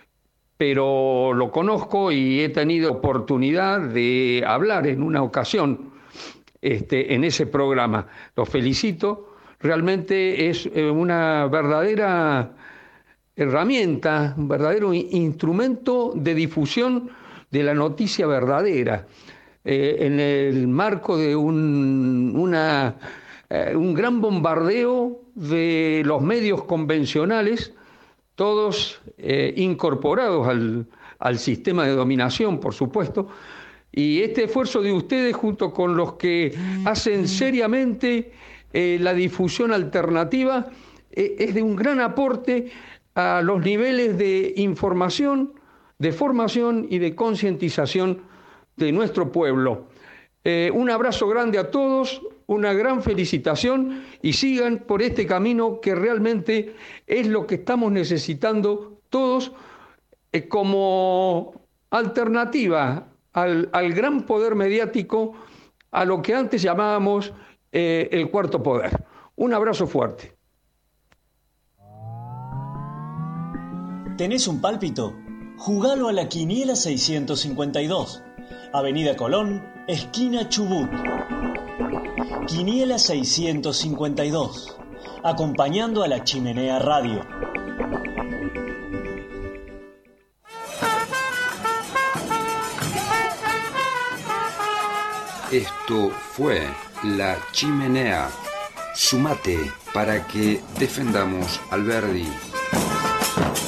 pero lo conozco y he tenido oportunidad de hablar en una ocasión este, en ese programa. Los felicito, realmente es eh, una verdadera herramienta, un verdadero in- instrumento de difusión de la noticia verdadera, eh, en el marco de un, una, eh, un gran bombardeo de los medios convencionales, todos eh, incorporados al, al sistema de dominación, por supuesto, y este esfuerzo de ustedes junto con los que hacen seriamente eh, la difusión alternativa eh, es de un gran aporte a los niveles de información, de formación y de concientización de nuestro pueblo. Eh, un abrazo grande a todos, una gran felicitación y sigan por este camino que realmente es lo que estamos necesitando todos eh, como alternativa al, al gran poder mediático, a lo que antes llamábamos eh, el cuarto poder. Un abrazo fuerte. ¿Tenés un pálpito? Jugalo a la Quiniela seiscientos cincuenta y dos. Avenida Colón, esquina Chubut. Quiniela seiscientos cincuenta y dos. Acompañando a la Chimenea Radio. Esto fue La Chimenea. Sumate para que defendamos Alberdi.